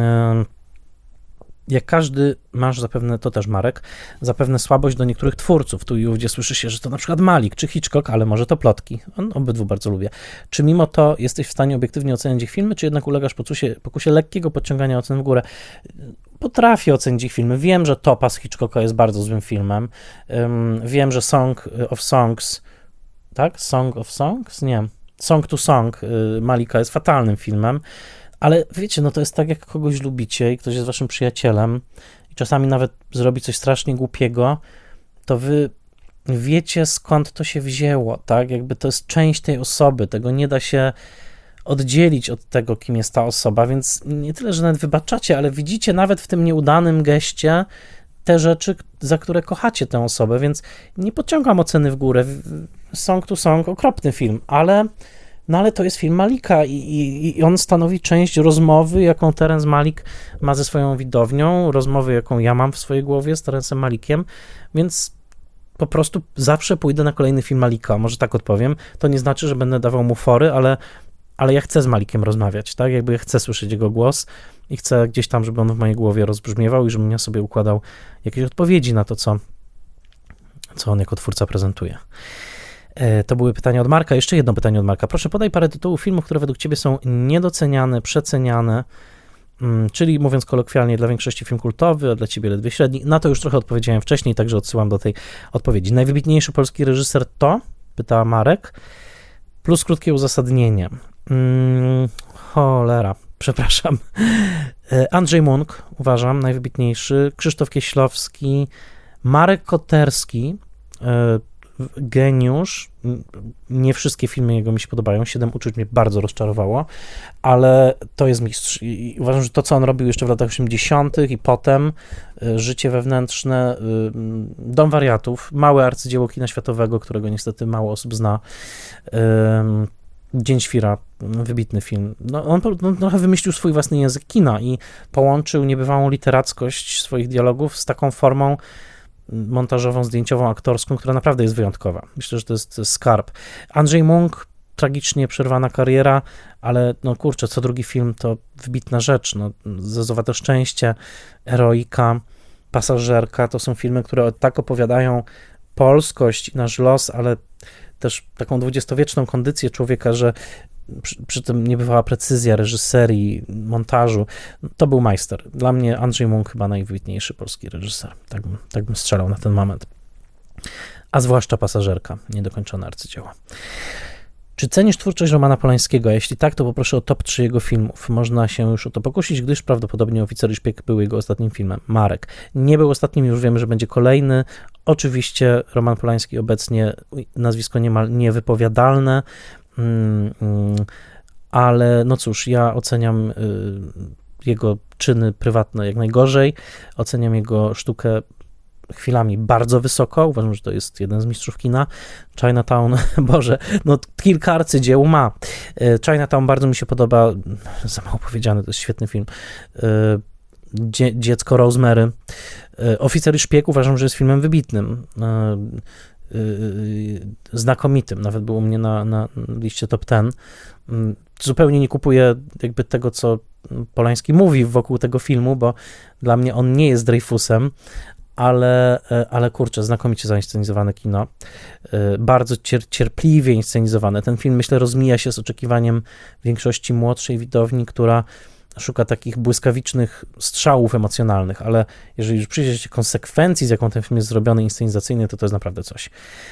Jak każdy, masz zapewne, to też Marek, zapewne słabość do niektórych twórców. Tu i ówdzie słyszy się, że to na przykład Malik czy Hitchcock, ale może to plotki. Obydwu bardzo lubię. Czy mimo to jesteś w stanie obiektywnie ocenić ich filmy, czy jednak ulegasz pokusie lekkiego podciągania ocen w górę? Potrafię ocenić ich filmy. Wiem, że Topaz Hitchcocka jest bardzo złym filmem. Wiem, że Song of Songs, tak? Song of Songs? Nie. Song to Song Malika jest fatalnym filmem. Ale wiecie, no to jest tak, jak kogoś lubicie i ktoś jest waszym przyjacielem i czasami nawet zrobi coś strasznie głupiego, to wy wiecie, skąd to się wzięło, tak? Jakby to jest część tej osoby, tego nie da się oddzielić od tego, kim jest ta osoba, więc nie tyle, że nawet wybaczacie, ale widzicie nawet w tym nieudanym geście te rzeczy, za które kochacie tę osobę, więc nie podciągam oceny w górę. Song to Song, okropny film, ale to jest film Malika i on stanowi część rozmowy, jaką Terence Malick ma ze swoją widownią, rozmowy, jaką ja mam w swojej głowie z Terencem Malickiem, więc po prostu zawsze pójdę na kolejny film Malika, może tak odpowiem. To nie znaczy, że będę dawał mu fory, ale ja chcę z Malickiem rozmawiać, tak? Jakby ja chcę słyszeć jego głos i chcę gdzieś tam, żeby on w mojej głowie rozbrzmiewał i żebym ja sobie układał jakieś odpowiedzi na to, co on jako twórca prezentuje. To były pytania od Marka. Jeszcze jedno pytanie od Marka. Proszę, podaj parę tytułów filmów, które według ciebie są niedoceniane, przeceniane, czyli mówiąc kolokwialnie, dla większości film kultowy, a dla ciebie ledwie średni. Na to już trochę odpowiedziałem wcześniej, także odsyłam do tej odpowiedzi. Najwybitniejszy polski reżyser to? Pyta Marek. Plus krótkie uzasadnienie. Cholera, przepraszam. Andrzej Munk, uważam, najwybitniejszy. Krzysztof Kieślowski, Marek Koterski, geniusz. Nie wszystkie filmy jego mi się podobają. 7 uczuć mnie bardzo rozczarowało, ale to jest mistrz. I uważam, że to, co on robił jeszcze w latach 80. i potem, Życie wewnętrzne, Dom wariatów, małe arcydzieło kina światowego, którego niestety mało osób zna. Dzień Świra, wybitny film. No, on trochę wymyślił swój własny język kina i połączył niebywałą literackość swoich dialogów z taką formą montażową, zdjęciową, aktorską, która naprawdę jest wyjątkowa. Myślę, że to jest skarb. Andrzej Munk, tragicznie przerwana kariera, ale no kurczę, co drugi film to wybitna rzecz. No, Zezowate szczęście, Eroika, Pasażerka, to są filmy, które tak opowiadają polskość i nasz los, ale też taką dwudziestowieczną kondycję człowieka, że przy tym niebywała precyzja reżyserii, montażu. To był majster. Dla mnie Andrzej Munk chyba najwybitniejszy polski reżyser. Tak bym strzelał na ten moment. A zwłaszcza Pasażerka, niedokończone arcydzieło. Czy cenisz twórczość Romana Polańskiego? A jeśli tak, to poproszę o top 3 jego filmów. Można się już o to pokusić, gdyż prawdopodobnie Oficer i Szpieg był jego ostatnim filmem. Marek. Nie był ostatnim, już wiemy, że będzie kolejny. Oczywiście Roman Polański obecnie, nazwisko niemal niewypowiadalne, ale no cóż, ja oceniam jego czyny prywatne jak najgorzej, oceniam jego sztukę chwilami bardzo wysoko, uważam, że to jest jeden z mistrzów kina. Chinatown, Boże, no kilka arcydzieł ma. Chinatown bardzo mi się podoba, za mało powiedziane, to jest świetny film. Dziecko Rosemary. Oficer i Szpieg uważam, że jest filmem wybitnym. Znakomitym, nawet było u mnie na liście top 10. Zupełnie nie kupuję jakby tego, co Polański mówi wokół tego filmu, bo dla mnie on nie jest Dreyfusem, ale kurczę, znakomicie zainscenizowane kino, bardzo cierpliwie inscenizowane. Ten film, myślę, rozmija się z oczekiwaniem większości młodszej widowni, która szuka takich błyskawicznych strzałów emocjonalnych, ale jeżeli już przyjrzy się konsekwencji, z jaką ten film jest zrobiony inscenizacyjnie, to jest naprawdę coś.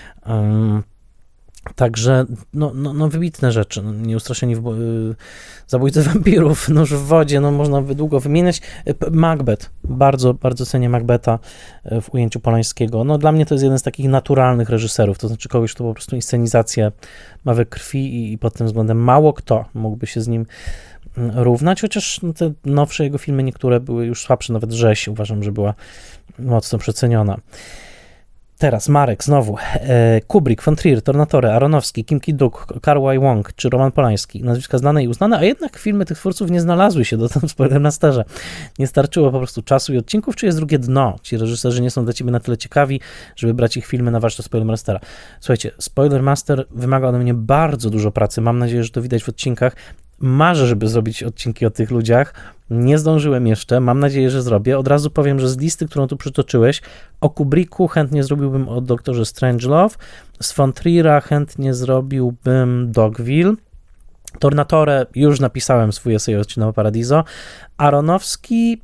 Także, wybitne rzeczy. Nieustraszeni zabójcy wampirów, Nóż w wodzie, można by długo wymieniać. Macbeth, bardzo, bardzo cenię Macbetha w ujęciu Polańskiego. Dla mnie to jest jeden z takich naturalnych reżyserów, to znaczy kogoś, kto po prostu inscenizację ma we krwi i pod tym względem mało kto mógłby się z nim równać, chociaż te nowsze jego filmy, niektóre były już słabsze, nawet Rzeź uważam, że była mocno przeceniona. Teraz Marek znowu, Kubrick, von Trier, Tornatore, Aronofsky, Kim Ki-duk, Kar Wai-wong czy Roman Polański. Nazwiska znane i uznane, a jednak filmy tych twórców nie znalazły się w Spoilermasterze. Nie starczyło po prostu czasu i odcinków, czy jest drugie dno? Ci reżyserzy nie są dla ciebie na tyle ciekawi, żeby brać ich filmy na warsztat Spoilermastera. Słuchajcie, Spoilermaster wymaga ode mnie bardzo dużo pracy. Mam nadzieję, że to widać w odcinkach. Marzę, żeby zrobić odcinki o tych ludziach. Nie zdążyłem jeszcze, mam nadzieję, że zrobię. Od razu powiem, że z listy, którą tu przytoczyłeś, o Kubricku chętnie zrobiłbym o Doktorze Strangelove, z von Triera chętnie zrobiłbym Dogville, Tornatore już napisałem swój esej o Cinema Paradiso, Aronofsky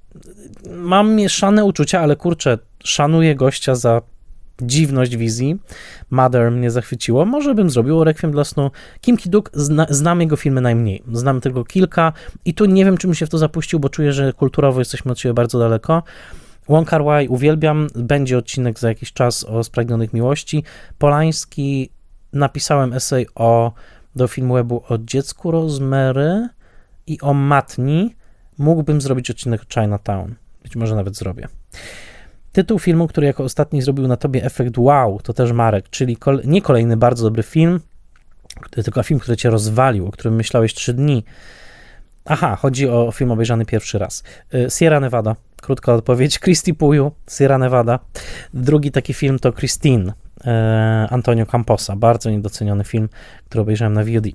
mam mieszane uczucia, ale kurczę, szanuję gościa za dziwność wizji. Mother mnie zachwyciło. Może bym zrobił Requiem dla snu. Kim Ki-duk, znam jego filmy najmniej. Znam tylko kilka i tu nie wiem, czy mi się w to zapuścił, bo czuję, że kulturowo jesteśmy od siebie bardzo daleko. Wong Kar-wai uwielbiam. Będzie odcinek za jakiś czas o Spragnionych Miłości. Polański napisałem esej do Filmwebu o Dziecku Rosemary i o Matni. Mógłbym zrobić odcinek o Chinatown. Być może nawet zrobię. Tytuł filmu, który jako ostatni zrobił na tobie efekt wow, to też Marek, czyli nie kolejny bardzo dobry film, tylko film, który cię rozwalił, o którym myślałeś 3 dni. Aha, chodzi o film obejrzany pierwszy raz. Sierra Nevada, krótka odpowiedź. Christy Puyu, Sierra Nevada. Drugi taki film to Christine, Antonio Camposa, bardzo niedoceniony film, który obejrzałem na VOD.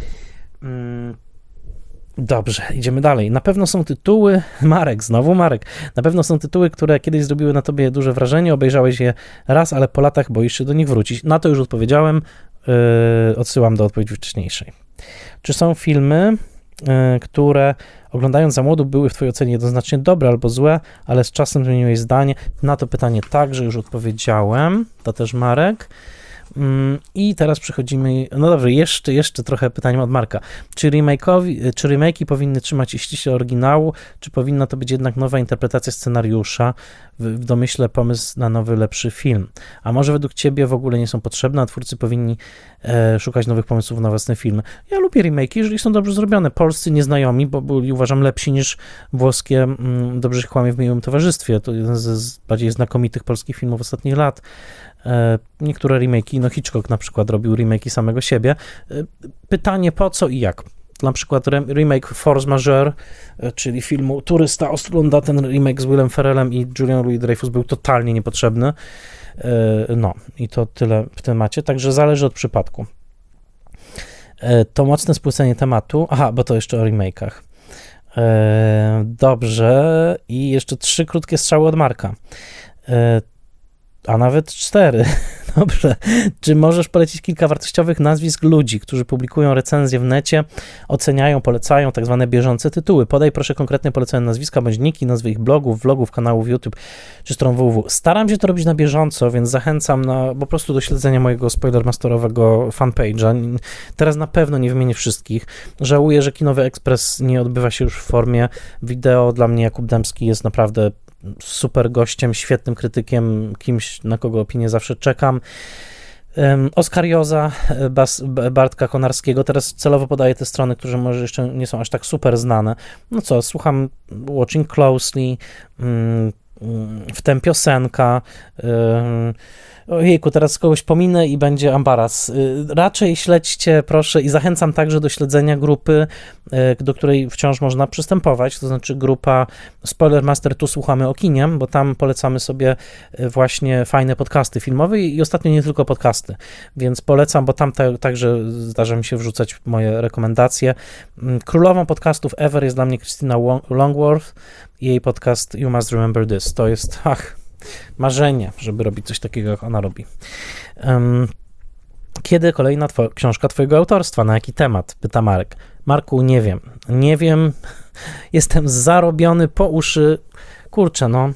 Dobrze, idziemy dalej. Na pewno są tytuły, znowu Marek, na pewno są tytuły, które kiedyś zrobiły na tobie duże wrażenie, obejrzałeś je raz, ale po latach boisz się do nich wrócić. Na to już odpowiedziałem, odsyłam do odpowiedzi wcześniejszej. Czy są filmy, które oglądając za młodu były w twojej ocenie jednoznacznie dobre albo złe, ale z czasem zmieniłeś zdanie? Na to pytanie także już odpowiedziałem, to też Marek. I teraz przechodzimy, no dobrze, jeszcze trochę pytań od Marka. Czy remake'i powinny trzymać się ściśle oryginału, czy powinna to być jednak nowa interpretacja scenariusza, w domyśle pomysł na nowy, lepszy film? A może według ciebie w ogóle nie są potrzebne, a twórcy powinni szukać nowych pomysłów na własne filmy? Ja lubię remake'i, jeżeli są dobrze zrobione. Polscy nieznajomi, bo byli, uważam, lepsi niż włoskie Dobrze się kłamie w miłym towarzystwie. To jeden z bardziej znakomitych polskich filmów ostatnich lat. Niektóre remake'i, Hitchcock na przykład robił remake'i samego siebie. Pytanie po co i jak? Na przykład remake Force Majeure, czyli filmu Turysta Ostlunda, ten remake z Willem Ferrellem i Julian Louis-Dreyfus był totalnie niepotrzebny. I to tyle w temacie, także zależy od przypadku. To mocne spłycenie tematu. Aha, bo to jeszcze o remake'ach. Dobrze. I jeszcze 3 krótkie strzały od Marka. A nawet 4. Dobrze. Czy możesz polecić kilka wartościowych nazwisk ludzi, którzy publikują recenzje w necie, oceniają, polecają tak zwane bieżące tytuły? Podaj proszę konkretnie polecane nazwiska bądź niki, nazwy ich blogów, vlogów, kanałów YouTube czy stron www. Staram się to robić na bieżąco, więc zachęcam po prostu do śledzenia mojego spoilermasterowego fanpage'a. Teraz na pewno nie wymienię wszystkich. Żałuję, że Kinowy Ekspres nie odbywa się już w formie wideo. Dla mnie Jakub Dębski jest naprawdę super gościem, świetnym krytykiem, kimś, na kogo opinię zawsze czekam. Oskar Joza, Bartka Konarskiego, teraz celowo podaję te strony, które może jeszcze nie są aż tak super znane. No co, słucham Watching Closely, wtem piosenka, ojejku, teraz kogoś pominę i będzie ambaras. Raczej śledźcie, proszę, i zachęcam także do śledzenia grupy, do której wciąż można przystępować, to znaczy grupa Spoilermaster Tu Słuchamy o Kinie, bo tam polecamy sobie właśnie fajne podcasty filmowe i ostatnio nie tylko podcasty, więc polecam, bo tam także zdarza mi się wrzucać moje rekomendacje. Królową podcastów ever jest dla mnie Christina Longworth i jej podcast You Must Remember This. To jest, marzenie, żeby robić coś takiego, jak ona robi. Kiedy kolejna książka twojego autorstwa? Na jaki temat? Pyta Marek. Marku, nie wiem, jestem zarobiony po uszy, kurczę, no,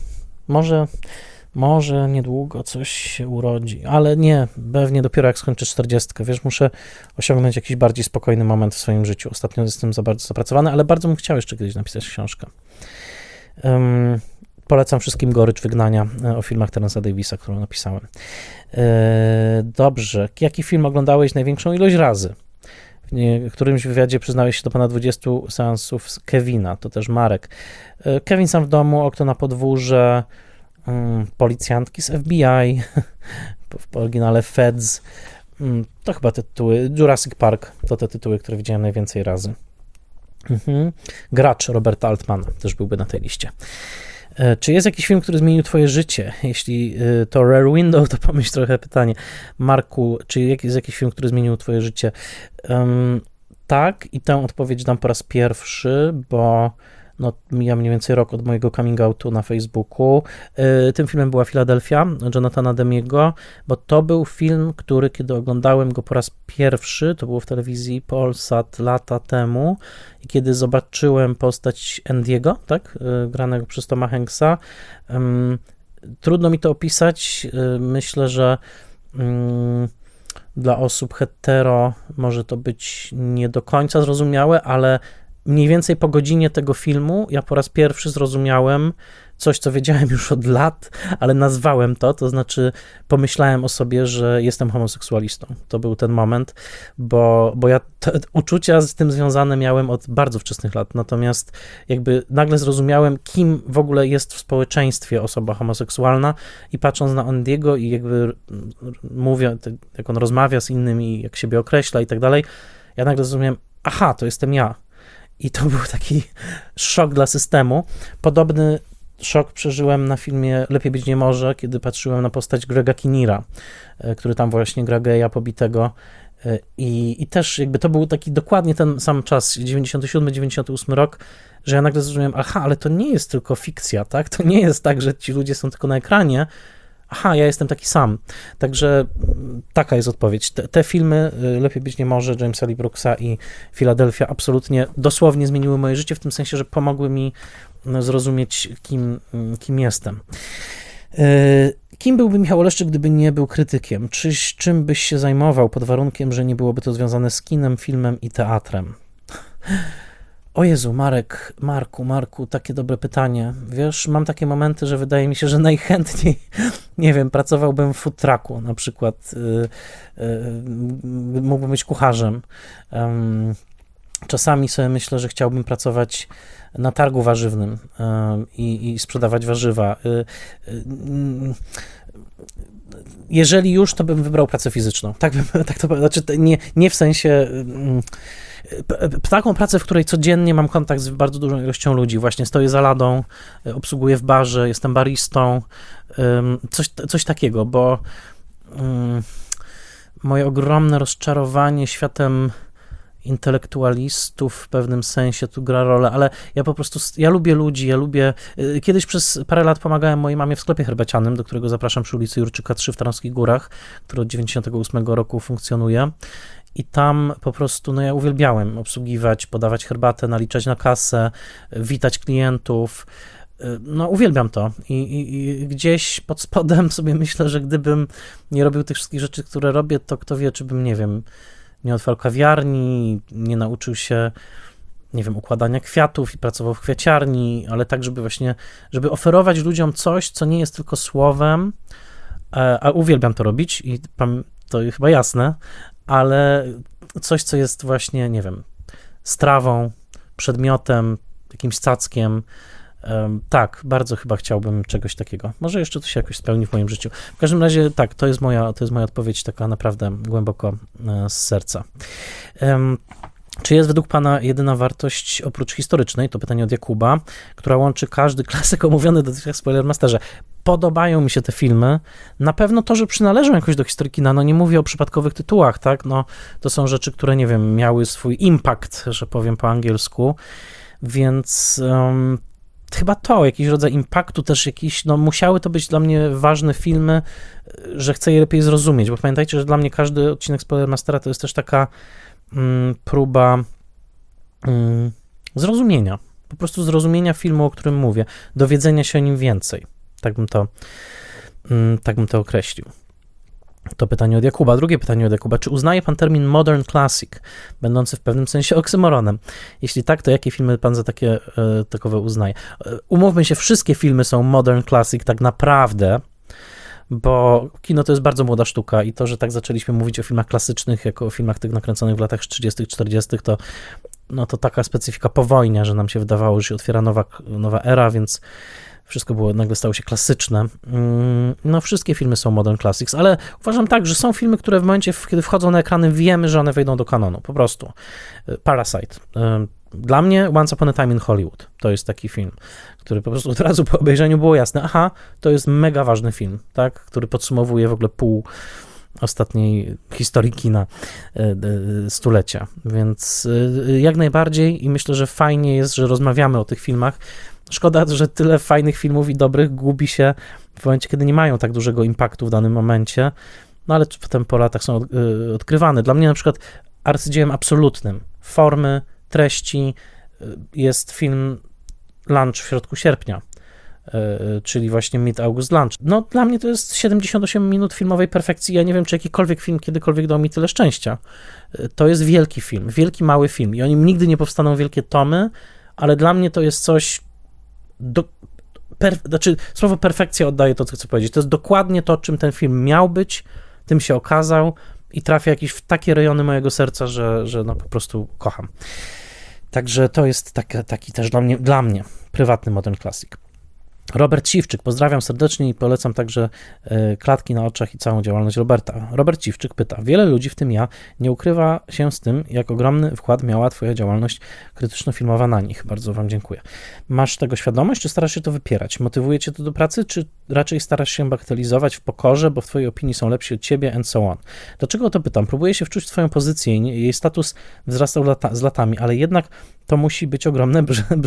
może niedługo coś się urodzi, ale nie, pewnie dopiero jak skończę 40, wiesz, muszę osiągnąć jakiś bardziej spokojny moment w swoim życiu. Ostatnio jestem za bardzo zapracowany, ale bardzo bym chciał jeszcze kiedyś napisać książkę. Polecam wszystkim Gorycz Wygnania o filmach Terence'a Davisa, którą napisałem. Dobrze, jaki film oglądałeś największą ilość razy? W którymś wywiadzie przyznałeś się do ponad 20 seansów z Kevina, to też Marek. Kevin sam w domu, Okno na podwórze, Policjantki z FBI, w oryginale Feds, to chyba te tytuły, Jurassic Park, to te tytuły, które widziałem najwięcej razy. Gracz Roberta Altmana też byłby na tej liście. Czy jest jakiś film, który zmienił twoje życie? Jeśli to Rare Window, to pomyśl trochę pytanie. Marku, czy jest jakiś film, który zmienił twoje życie? Tak, i tę odpowiedź dam po raz pierwszy, bo no, mija mniej więcej rok od mojego coming outu na Facebooku. Tym filmem była Filadelfia, Jonathana Demiego, bo to był film, który, kiedy oglądałem go po raz pierwszy, to było w telewizji Polsat lata temu, i kiedy zobaczyłem postać Andiego, tak, granego przez Toma Hanksa, trudno mi to opisać. Myślę, że dla osób hetero może to być nie do końca zrozumiałe, ale mniej więcej po godzinie tego filmu ja po raz pierwszy zrozumiałem coś, co wiedziałem już od lat, ale nazwałem to znaczy pomyślałem o sobie, że jestem homoseksualistą. To był ten moment, bo ja te uczucia z tym związane miałem od bardzo wczesnych lat, natomiast jakby nagle zrozumiałem, kim w ogóle jest w społeczeństwie osoba homoseksualna, i patrząc na Andiego i jakby mówię, jak on rozmawia z innymi, jak siebie określa i tak dalej, ja nagle zrozumiałem, aha, to jestem ja. I to był taki szok dla systemu. Podobny szok przeżyłem na filmie Lepiej być nie może, kiedy patrzyłem na postać Grega Kinneara, który tam właśnie gra geja pobitego. I też jakby to był taki dokładnie ten sam czas, 97-98 rok, że ja nagle zrozumiałem, aha, ale to nie jest tylko fikcja, tak? To nie jest tak, że ci ludzie są tylko na ekranie. Aha, ja jestem taki sam. Także taka jest odpowiedź. Te filmy, Lepiej być nie może, Jamesa Lee Brooksa i Filadelfia, absolutnie dosłownie zmieniły moje życie, w tym sensie, że pomogły mi zrozumieć, kim jestem. Kim byłby Michał Oleszczyk, gdyby nie był krytykiem? Czym byś się zajmował pod warunkiem, że nie byłoby to związane z kinem, filmem i teatrem? O Jezu, Marku, takie dobre pytanie. Wiesz, mam takie momenty, że wydaje mi się, że najchętniej, nie wiem, pracowałbym w food trucku na przykład, mógłbym być kucharzem. Czasami sobie myślę, że chciałbym pracować na targu warzywnym i sprzedawać warzywa. Jeżeli już, to bym wybrał pracę fizyczną. Tak to znaczy, nie w sensie... Taką pracę, w której codziennie mam kontakt z bardzo dużą ilością ludzi. Właśnie stoję za ladą, obsługuję w barze, jestem baristą, coś takiego, bo moje ogromne rozczarowanie światem intelektualistów w pewnym sensie tu gra rolę, ale ja lubię ludzi, kiedyś przez parę lat pomagałem mojej mamie w sklepie herbacianym, do którego zapraszam przy ulicy Jurczyka 3 w Tarnowskich Górach, który od 98 roku funkcjonuje. I tam po prostu, ja uwielbiałem obsługiwać, podawać herbatę, naliczać na kasę, witać klientów. Uwielbiam to. I gdzieś pod spodem sobie myślę, że gdybym nie robił tych wszystkich rzeczy, które robię, to kto wie, czy bym, nie wiem, nie otwarł kawiarni, nie nauczył się, nie wiem, układania kwiatów i pracował w kwiaciarni, ale tak, żeby oferować ludziom coś, co nie jest tylko słowem, a uwielbiam to robić i to chyba jasne, ale coś, co jest właśnie, nie wiem, strawą, przedmiotem, jakimś cackiem. Tak, bardzo chyba chciałbym czegoś takiego. Może jeszcze to się jakoś spełni w moim życiu. W każdym razie tak, to jest moja odpowiedź taka naprawdę głęboko z serca. Czy jest według Pana jedyna wartość oprócz historycznej, to pytanie od Jakuba, która łączy każdy klasyk omówiony dotychczas w Spoilermasterze? Podobają mi się te filmy. Na pewno to, że przynależą jakoś do historii kina, nie mówię o przypadkowych tytułach, tak? To są rzeczy, które, nie wiem, miały swój impact, że powiem po angielsku, więc chyba to, jakiś rodzaj impaktu, też jakiś, no musiały to być dla mnie ważne filmy, że chcę je lepiej zrozumieć, bo pamiętajcie, że dla mnie każdy odcinek Spoilermastera to jest też taka próba zrozumienia, po prostu zrozumienia filmu, o którym mówię, dowiedzenia się o nim więcej, tak bym to określił. To pytanie od Jakuba. Drugie pytanie od Jakuba. Czy uznaje pan termin modern classic, będący w pewnym sensie oksymoronem? Jeśli tak, to jakie filmy pan za takowe uznaje? Umówmy się, wszystkie filmy są modern classic tak naprawdę, bo kino to jest bardzo młoda sztuka i to, że tak zaczęliśmy mówić o filmach klasycznych, jako o filmach tych nakręconych w latach 30., 40., to taka specyfika powojnia, że nam się wydawało, że się otwiera nowa era, więc wszystko nagle stało się klasyczne. No wszystkie filmy są modern classics, ale uważam tak, że są filmy, które w momencie, kiedy wchodzą na ekrany, wiemy, że one wejdą do kanonu, po prostu. Parasite. Dla mnie Once Upon a Time in Hollywood to jest taki film, który po prostu od razu po obejrzeniu było jasne, aha, to jest mega ważny film, tak, który podsumowuje w ogóle pół ostatniej historii kina stulecia, więc jak najbardziej i myślę, że fajnie jest, że rozmawiamy o tych filmach. Szkoda, że tyle fajnych filmów i dobrych gubi się w momencie, kiedy nie mają tak dużego impaktu w danym momencie, no ale potem po latach są odkrywane. Dla mnie na przykład arcydziełem absolutnym formy, treści jest film Lunch w środku sierpnia, czyli właśnie Mid-August Lunch. No dla mnie to jest 78 minut filmowej perfekcji. Ja nie wiem, czy jakikolwiek film kiedykolwiek dał mi tyle szczęścia. To jest wielki film, wielki mały film i o nim nigdy nie powstaną wielkie tomy, ale dla mnie to jest coś znaczy słowo perfekcja oddaje to, co chcę powiedzieć. To jest dokładnie to, czym ten film miał być, tym się okazał i trafia jakieś w takie rejony mojego serca, że no po prostu kocham. Także to jest taki też dla mnie prywatny modern classic. Robert Ciwczyk, pozdrawiam serdecznie i polecam także Klatki na oczach i całą działalność Roberta. Robert Ciwczyk pyta, wiele ludzi, w tym ja, nie ukrywa się z tym, jak ogromny wkład miała twoja działalność krytyczno-filmowa na nich. Bardzo wam dziękuję. Masz tego świadomość, czy starasz się to wypierać? Motywuje cię to do pracy, czy raczej starasz się bagatelizować w pokorze, bo w twojej opinii są lepsi od ciebie and so on? Dlaczego o to pytam? Próbuję się wczuć w twoją pozycję i jej status wzrastał z latami, ale jednak to musi być ogromne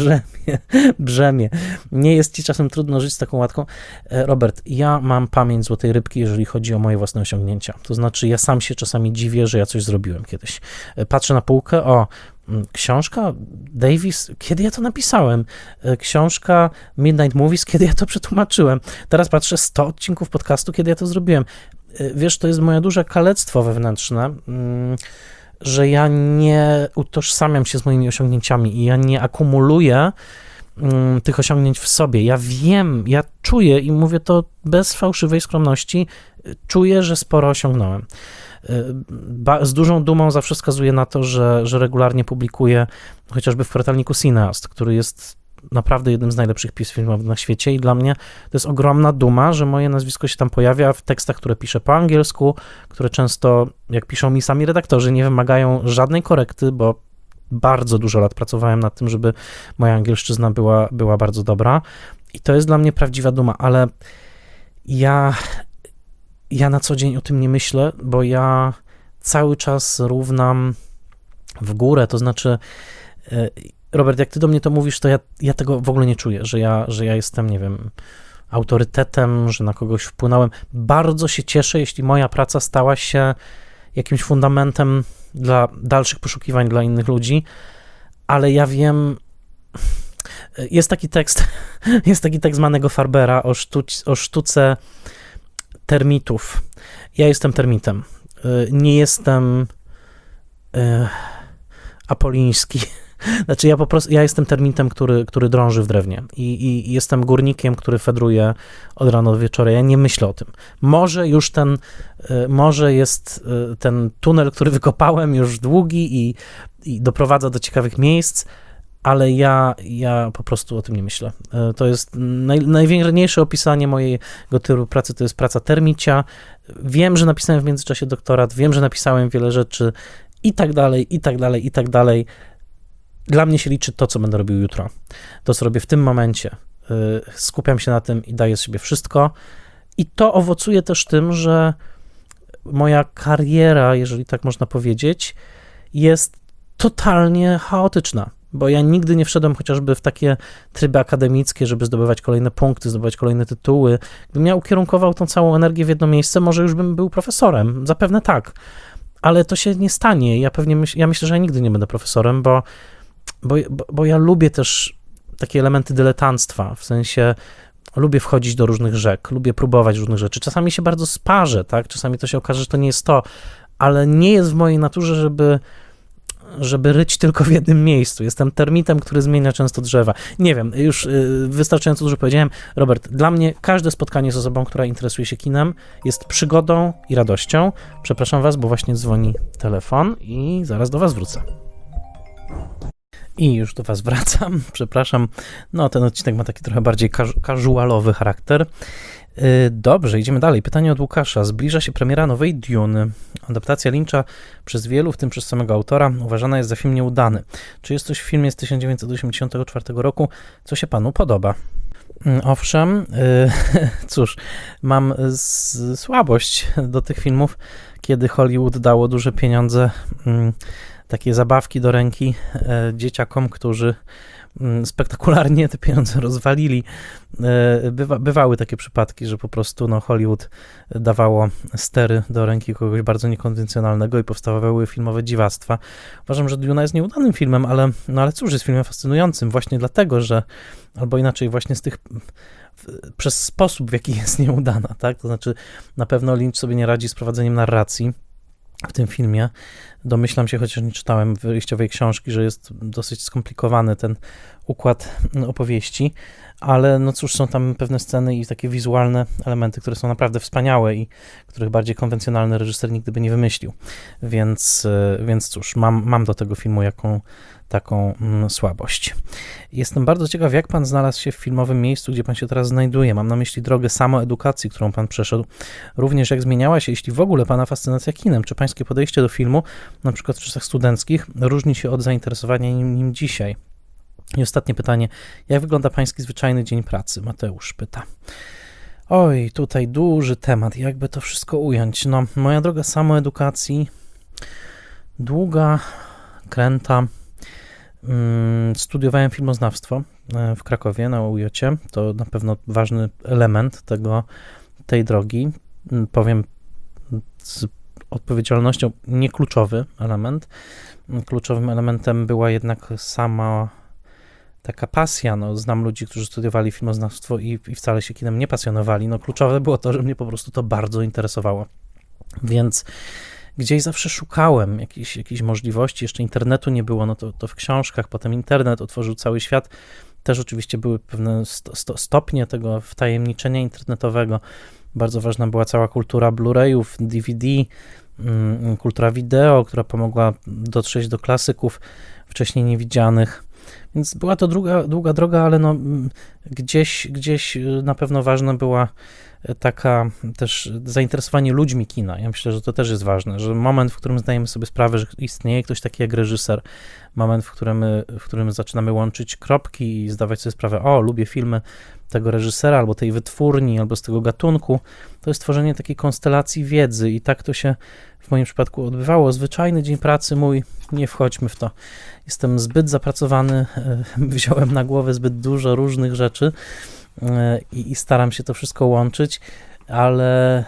brzemię. Nie jest ci czasem trudno żyć z taką łatką? Robert, ja mam pamięć złotej rybki, jeżeli chodzi o moje własne osiągnięcia. To znaczy, ja sam się czasami dziwię, że ja coś zrobiłem kiedyś. Patrzę na półkę, książka Davis, kiedy ja to napisałem? Książka Midnight Movies, kiedy ja to przetłumaczyłem? Teraz patrzę 100 odcinków podcastu, kiedy ja to zrobiłem. Wiesz, to jest moje duże kalectwo wewnętrzne, że ja nie utożsamiam się z moimi osiągnięciami i ja nie akumuluję tych osiągnięć w sobie. Ja wiem, ja czuję i mówię to bez fałszywej skromności, czuję, że sporo osiągnąłem. Z dużą dumą zawsze wskazuję na to, że regularnie publikuję chociażby w kwartalniku Cineast, który jest naprawdę jednym z najlepszych pism filmowych na świecie i dla mnie to jest ogromna duma, że moje nazwisko się tam pojawia w tekstach, które piszę po angielsku, które często, jak piszą mi sami redaktorzy, nie wymagają żadnej korekty, bo bardzo dużo lat pracowałem nad tym, żeby moja angielszczyzna była bardzo dobra i to jest dla mnie prawdziwa duma, ale ja na co dzień o tym nie myślę, bo ja cały czas równam w górę, to znaczy Robert, jak ty do mnie to mówisz, to ja tego w ogóle nie czuję, że ja jestem, nie wiem, autorytetem, że na kogoś wpłynąłem. Bardzo się cieszę, jeśli moja praca stała się jakimś fundamentem dla dalszych poszukiwań dla innych ludzi, ale ja wiem, jest taki tekst Mannego Farbera o sztuce termitów. Ja jestem termitem. Nie jestem apoliński. Znaczy ja jestem termitem, który drąży w drewnie i jestem górnikiem, który fedruje od rana do wieczora. Ja nie myślę o tym. Może jest ten tunel, który wykopałem już długi i doprowadza do ciekawych miejsc, ale ja po prostu o tym nie myślę. To jest najwierniejsze opisanie mojego typu pracy, to jest praca termicia. Wiem, że napisałem w międzyczasie doktorat, wiem, że napisałem wiele rzeczy i tak dalej, i tak dalej, i tak dalej. Dla mnie się liczy to, co będę robił jutro. To, co robię w tym momencie. Skupiam się na tym i daję z siebie wszystko. I to owocuje też tym, że moja kariera, jeżeli tak można powiedzieć, jest totalnie chaotyczna. bo ja nigdy nie wszedłem chociażby w takie tryby akademickie, żeby zdobywać kolejne punkty, zdobywać kolejne tytuły. Gdybym ja ukierunkował tą całą energię w jedno miejsce, może już bym był profesorem, zapewne tak, ale to się nie stanie. Ja myślę, że ja nigdy nie będę profesorem, bo ja lubię też takie elementy dyletanctwa, w sensie lubię wchodzić do różnych rzek, lubię próbować różnych rzeczy. Czasami się bardzo sparzę, tak? Czasami to się okaże, że to nie jest to, ale nie jest w mojej naturze, żeby ryć tylko w jednym miejscu. Jestem termitem, który zmienia często drzewa. Nie wiem, już wystarczająco dużo powiedziałem. Robert, dla mnie każde spotkanie z osobą, która interesuje się kinem, jest przygodą i radością. Przepraszam was, bo właśnie dzwoni telefon i zaraz do was wrócę. I już do was wracam, przepraszam. No, ten odcinek ma taki trochę bardziej casualowy charakter. Dobrze, idziemy dalej. Pytanie od Łukasza. Zbliża się premiera nowej Duny. Adaptacja Lyncha przez wielu, w tym przez samego autora, uważana jest za film nieudany. Czy jest coś w filmie z 1984 roku, co się panu podoba? Owszem, cóż, mam słabość do tych filmów, kiedy Hollywood dało duże pieniądze, takie zabawki do ręki dzieciakom, którzy spektakularnie te pieniądze rozwalili. Bywały takie przypadki, że po prostu Hollywood dawało stery do ręki kogoś bardzo niekonwencjonalnego i powstawały filmowe dziwactwa. Uważam, że Duna jest nieudanym filmem, ale cóż, jest filmem fascynującym właśnie dlatego, że albo inaczej właśnie przez sposób, w jaki jest nieudana, tak? To znaczy na pewno Lynch sobie nie radzi z prowadzeniem narracji w tym filmie. Domyślam się, chociaż nie czytałem wyjściowej książki, że jest dosyć skomplikowany ten układ opowieści, ale no cóż, są tam pewne sceny i takie wizualne elementy, które są naprawdę wspaniałe i których bardziej konwencjonalny reżyser nigdy by nie wymyślił. Więc cóż, mam do tego filmu taką słabość. Jestem bardzo ciekaw, jak pan znalazł się w filmowym miejscu, gdzie pan się teraz znajduje. Mam na myśli drogę samoedukacji, którą pan przeszedł. Również jak zmieniała się, jeśli w ogóle, pana fascynacja kinem. Czy pańskie podejście do filmu, na przykład w czasach studenckich, różni się od zainteresowania nim dzisiaj? I ostatnie pytanie. Jak wygląda pański zwyczajny dzień pracy? Mateusz pyta. Oj, tutaj duży temat. Jakby to wszystko ująć? No, moja droga samoedukacji długa, kręta. Studiowałem filmoznawstwo w Krakowie na UJ-cie. To na pewno ważny element tej drogi. Powiem z odpowiedzialnością, nie kluczowy element. Kluczowym elementem była jednak sama taka pasja. Znam ludzi, którzy studiowali filmoznawstwo i wcale się kinem nie pasjonowali. Kluczowe było to, że mnie po prostu to bardzo interesowało. Więc gdzieś zawsze szukałem jakichś możliwości, jeszcze internetu nie było, to w książkach, potem internet otworzył cały świat. Też oczywiście były pewne stopnie tego wtajemniczenia internetowego. Bardzo ważna była cała kultura Blu-rayów, DVD, kultura wideo, która pomogła dotrzeć do klasyków wcześniej niewidzianych. Więc była to długa droga, ale gdzieś na pewno ważna była taka też zainteresowanie ludźmi kina. Ja myślę, że to też jest ważne, że moment, w którym zdajemy sobie sprawę, że istnieje ktoś taki jak reżyser, moment, w którym zaczynamy łączyć kropki i zdawać sobie sprawę, lubię filmy tego reżysera, albo tej wytwórni, albo z tego gatunku, to jest tworzenie takiej konstelacji wiedzy i tak to się w moim przypadku odbywało. Zwyczajny dzień pracy mój, nie wchodźmy w to. Jestem zbyt zapracowany, wziąłem na głowę zbyt dużo różnych rzeczy i staram się to wszystko łączyć, ale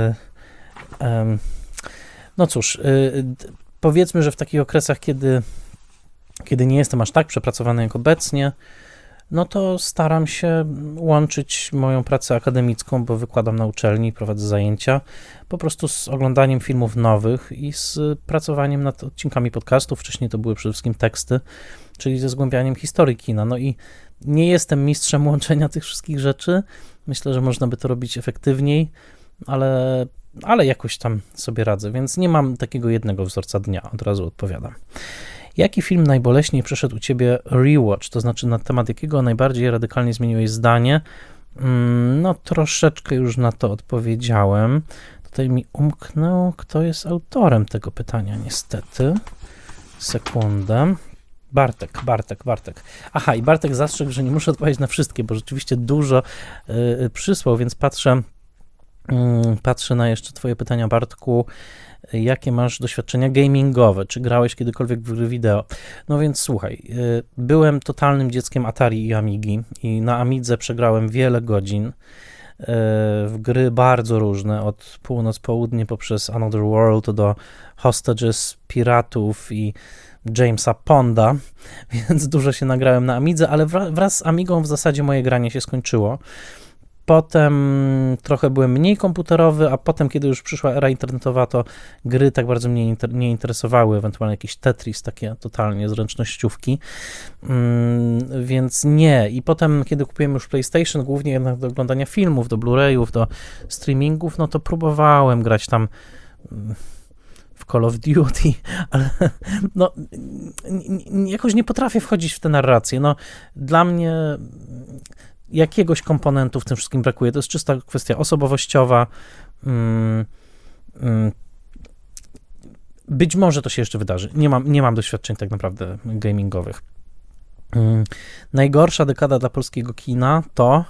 no cóż, powiedzmy, że w takich okresach, kiedy nie jestem aż tak przepracowany jak obecnie, no to staram się łączyć moją pracę akademicką, bo wykładam na uczelni, prowadzę zajęcia, po prostu z oglądaniem filmów nowych i z pracowaniem nad odcinkami podcastów. Wcześniej to były przede wszystkim teksty, czyli ze zgłębianiem historii kina. No i nie jestem mistrzem łączenia tych wszystkich rzeczy. Myślę, że można by to robić efektywniej, ale jakoś tam sobie radzę, więc nie mam takiego jednego wzorca dnia, od razu odpowiadam. Jaki film najboleśniej przeszedł u ciebie rewatch, to znaczy na temat jakiego najbardziej radykalnie zmieniłeś zdanie? No troszeczkę już na to odpowiedziałem. Tutaj mi umknęło, kto jest autorem tego pytania, niestety. Sekundę. Bartek. Aha, i Bartek zastrzegł, że nie muszę odpowiedzieć na wszystkie, bo rzeczywiście dużo przysłał, więc patrzę, Patrzę na jeszcze twoje pytania, Bartku. Jakie masz doświadczenia gamingowe? Czy grałeś kiedykolwiek w gry wideo? No więc słuchaj, byłem totalnym dzieckiem Atari i Amigi i na Amidze przegrałem wiele godzin w gry bardzo różne, od północ-południe poprzez Another World do Hostages, Piratów i Jamesa Ponda, więc dużo się nagrałem na Amidze, ale wraz z Amigą w zasadzie moje granie się skończyło. Potem trochę byłem mniej komputerowy, a potem, kiedy już przyszła era internetowa, to gry tak bardzo mnie nie interesowały, ewentualnie jakiś Tetris, takie totalnie zręcznościówki, więc nie. I potem, kiedy kupiłem już PlayStation, głównie jednak do oglądania filmów, do Blu-rayów, do streamingów, no to próbowałem grać tam w Call of Duty, ale no, jakoś nie potrafię wchodzić w tę narrację. No, dla mnie jakiegoś komponentu w tym wszystkim brakuje. To jest czysta kwestia osobowościowa. Być może to się jeszcze wydarzy. Nie mam doświadczeń tak naprawdę gamingowych. Najgorsza dekada dla polskiego kina to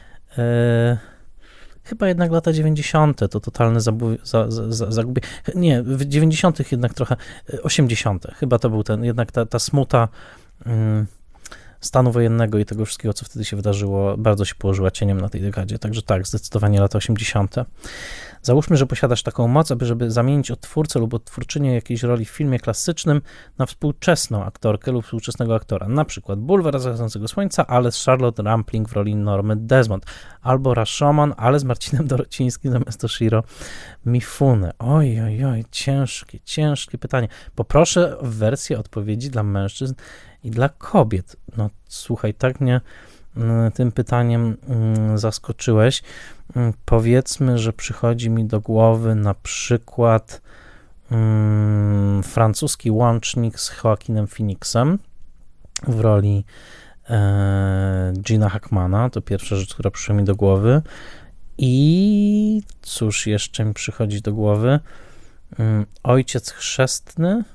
chyba jednak lata 90. To totalne zagubienie. Nie, w 90. jednak trochę 80. Chyba to był jednak ta smuta stanu wojennego i tego wszystkiego, co wtedy się wydarzyło, bardzo się położyła cieniem na tej dekadzie. Także tak, zdecydowanie lata 80. Załóżmy, że posiadasz taką moc, żeby zamienić odtwórcę lub odtwórczynię jakiejś roli w filmie klasycznym na współczesną aktorkę lub współczesnego aktora. Na przykład Bulwar Zachodzącego Słońca, ale z Charlotte Rampling w roli Normy Desmond. Albo Rashomon, ale z Marcinem Dorocińskim zamiast Toshiro Mifune. Oj, ciężkie pytanie. Poproszę o wersję odpowiedzi dla mężczyzn i dla kobiet. No słuchaj, tak mnie tym pytaniem zaskoczyłeś. Powiedzmy, że przychodzi mi do głowy na przykład francuski łącznik z Joaquinem Phoenixem w roli Gina Hackmana. To pierwsza rzecz, która przyszła mi do głowy. I cóż jeszcze mi przychodzi do głowy? Ojciec chrzestny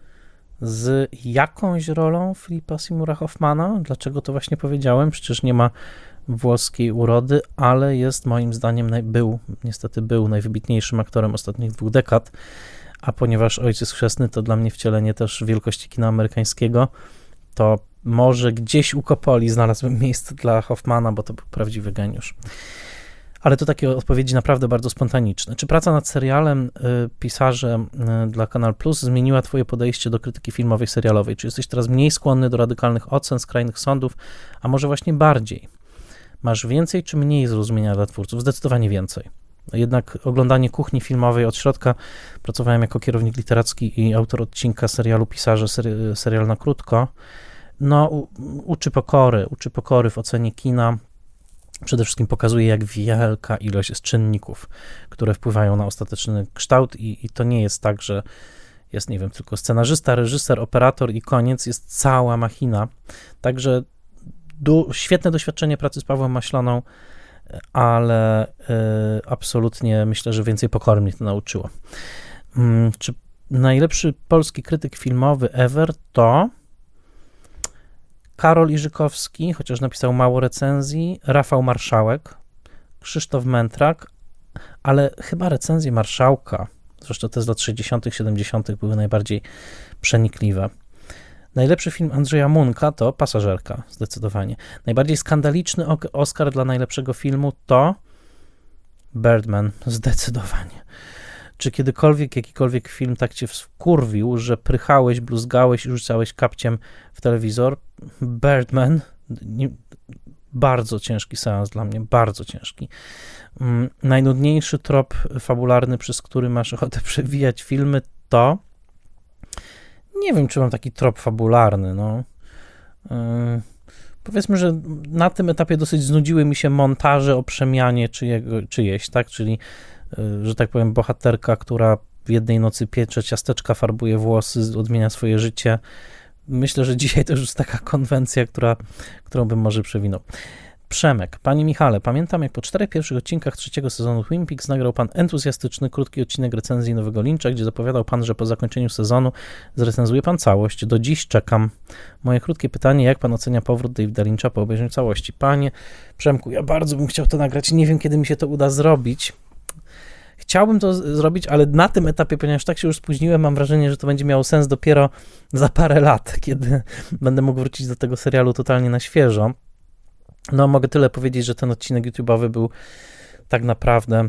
z jakąś rolą Philippa Seymoura Hoffmana. Dlaczego to właśnie powiedziałem? Przecież nie ma włoskiej urody, ale jest moim zdaniem niestety był najwybitniejszym aktorem ostatnich 2 dekad, a ponieważ Ojciec chrzestny to dla mnie wcielenie też wielkości kina amerykańskiego, to może gdzieś u Coppoli znalazłem miejsce dla Hoffmana, bo to był prawdziwy geniusz. Ale to takie odpowiedzi naprawdę bardzo spontaniczne. Czy praca nad serialem Pisarze dla Kanal Plus zmieniła twoje podejście do krytyki filmowej, serialowej? Czy jesteś teraz mniej skłonny do radykalnych ocen, skrajnych sądów, a może właśnie bardziej? Masz więcej czy mniej zrozumienia dla twórców? Zdecydowanie więcej. Jednak oglądanie kuchni filmowej od środka, pracowałem jako kierownik literacki i autor odcinka serialu Pisarze, serial na krótko, no uczy pokory w ocenie kina. Przede wszystkim pokazuje, jak wielka ilość jest czynników, które wpływają na ostateczny kształt i to nie jest tak, że jest, nie wiem, tylko scenarzysta, reżyser, operator i koniec, jest cała machina. Także świetne doświadczenie pracy z Pawłem Maślaną, ale absolutnie myślę, że więcej pokory mnie to nauczyło. Czy najlepszy polski krytyk filmowy ever to Karol Iżykowski, chociaż napisał mało recenzji, Rafał Marszałek, Krzysztof Mętrak, ale chyba recenzje Marszałka, zresztą te z lat 60., 70. były najbardziej przenikliwe. Najlepszy film Andrzeja Munka to Pasażerka, zdecydowanie. Najbardziej skandaliczny Oscar dla najlepszego filmu to Birdman, zdecydowanie. Czy kiedykolwiek jakikolwiek film tak cię wkurwił, że prychałeś, bluzgałeś i rzucałeś kapciem w telewizor? Birdman, bardzo ciężki seans dla mnie, bardzo ciężki. Najnudniejszy trop fabularny, przez który masz ochotę przewijać filmy, to nie wiem, czy mam taki trop fabularny, no. Powiedzmy, że na tym etapie dosyć znudziły mi się montaże o przemianie czyjeś, tak, czyli że tak powiem, bohaterka, która w jednej nocy piecze ciasteczka, farbuje włosy, odmienia swoje życie. Myślę, że dzisiaj to już jest taka konwencja, którą bym może przewinął. Przemek. Panie Michale, pamiętam, jak po 4 pierwszych odcinkach 3. sezonu Twin Peaks nagrał pan entuzjastyczny, krótki odcinek recenzji Nowego Lyncha, gdzie zapowiadał pan, że po zakończeniu sezonu zrecenzuje pan całość. Do dziś czekam. Moje krótkie pytanie, jak pan ocenia powrót Davida Lyncha po obejrzeniu całości? Panie Przemku, ja bardzo bym chciał to nagrać. Nie wiem, kiedy mi się to uda zrobić. Chciałbym to zrobić, ale na tym etapie, ponieważ tak się już spóźniłem, mam wrażenie, że to będzie miało sens dopiero za parę lat, kiedy będę mógł wrócić do tego serialu totalnie na świeżo. No, mogę tyle powiedzieć, że ten odcinek YouTube'owy był tak naprawdę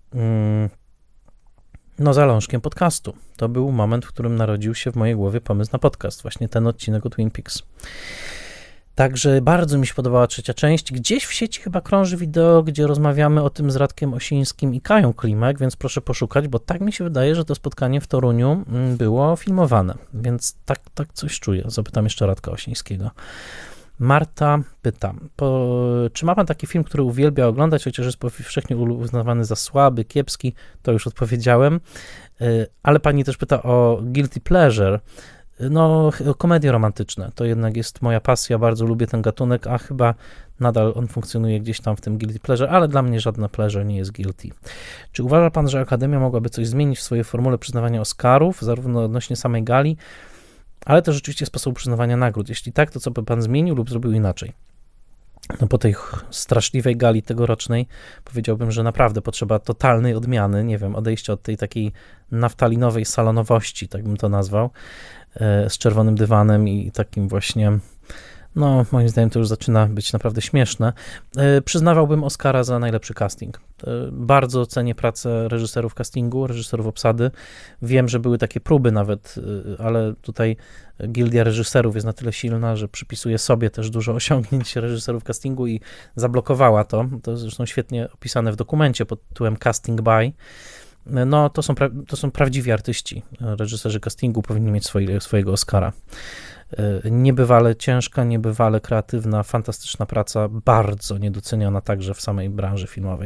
zalążkiem podcastu. To był moment, w którym narodził się w mojej głowie pomysł na podcast, właśnie ten odcinek o Twin Peaks. Także bardzo mi się podobała trzecia część. Gdzieś w sieci chyba krąży wideo, gdzie rozmawiamy o tym z Radkiem Osińskim i Kają Klimek, więc proszę poszukać, bo tak mi się wydaje, że to spotkanie w Toruniu było filmowane, więc tak coś czuję. Zapytam jeszcze Radka Osińskiego. Marta pyta, czy ma pan taki film, który uwielbia oglądać, chociaż jest powszechnie uznawany za słaby, kiepski? To już odpowiedziałem, ale pani też pyta o guilty pleasure. No, komedie romantyczne, to jednak jest moja pasja, bardzo lubię ten gatunek, a chyba nadal on funkcjonuje gdzieś tam w tym guilty pleasure, ale dla mnie żadne pleasure nie jest guilty. Czy uważa pan, że Akademia mogłaby coś zmienić w swojej formule przyznawania Oscarów, zarówno odnośnie samej gali, ale też rzeczywiście sposobu przyznawania nagród? Jeśli tak, to co by pan zmienił lub zrobił inaczej? No po tej straszliwej gali tegorocznej powiedziałbym, że naprawdę potrzeba totalnej odmiany, nie wiem, odejścia od tej takiej naftalinowej salonowości, tak bym to nazwał, z czerwonym dywanem i takim właśnie, no moim zdaniem to już zaczyna być naprawdę śmieszne. Przyznawałbym Oscara za najlepszy casting. Bardzo cenię pracę reżyserów castingu, reżyserów obsady. Wiem, że były takie próby nawet, ale tutaj gildia reżyserów jest na tyle silna, że przypisuje sobie też dużo osiągnięć reżyserów castingu i zablokowała to. To jest zresztą świetnie opisane w dokumencie pod tytułem Casting By. No, to są prawdziwi artyści. Reżyserzy castingu powinni mieć swojego Oscara. Niebywale ciężka, niebywale kreatywna, fantastyczna praca, bardzo niedoceniona także w samej branży filmowej.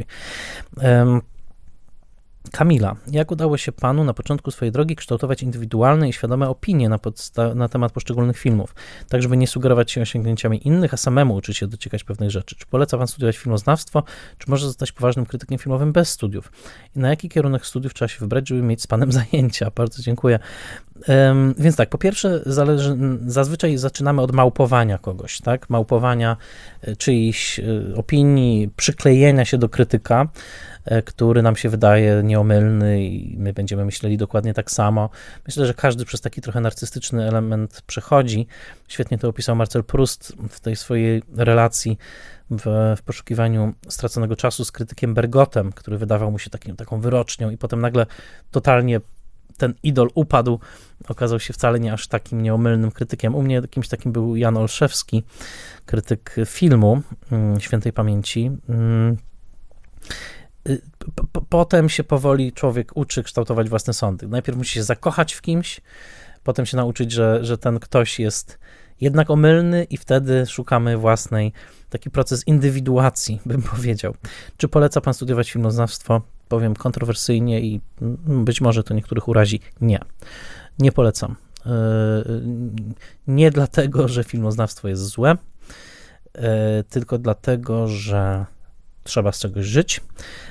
Kamila, jak udało się panu na początku swojej drogi kształtować indywidualne i świadome opinie na temat poszczególnych filmów, tak żeby nie sugerować się osiągnięciami innych, a samemu uczyć się dociekać pewnych rzeczy? Czy poleca pan studiować filmoznawstwo, czy może zostać poważnym krytykiem filmowym bez studiów? I na jaki kierunek studiów trzeba się wybrać, żeby mieć z panem zajęcia? Bardzo dziękuję. Więc tak, po pierwsze zazwyczaj zaczynamy od małpowania kogoś, tak? Małpowania czyjś opinii, przyklejenia się do krytyka, który nam się wydaje nieomylny i my będziemy myśleli dokładnie tak samo. Myślę, że każdy przez taki trochę narcystyczny element przechodzi. Świetnie to opisał Marcel Proust w tej swojej relacji w poszukiwaniu straconego czasu z krytykiem Bergotem, który wydawał mu się taką wyrocznią i potem nagle totalnie ten idol upadł, okazał się wcale nie aż takim nieomylnym krytykiem. U mnie kimś takim był Jan Olszewski, krytyk filmu świętej pamięci. Potem się powoli człowiek uczy kształtować własne sądy. Najpierw musi się zakochać w kimś, potem się nauczyć, że ten ktoś jest jednak omylny i wtedy szukamy własnej, taki proces indywiduacji, bym powiedział. Czy poleca pan studiować filmoznawstwo? Powiem kontrowersyjnie i być może to niektórych urazi. Nie polecam. Nie dlatego, że filmoznawstwo jest złe, tylko dlatego, że trzeba z czegoś żyć.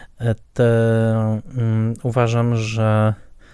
Uważam, że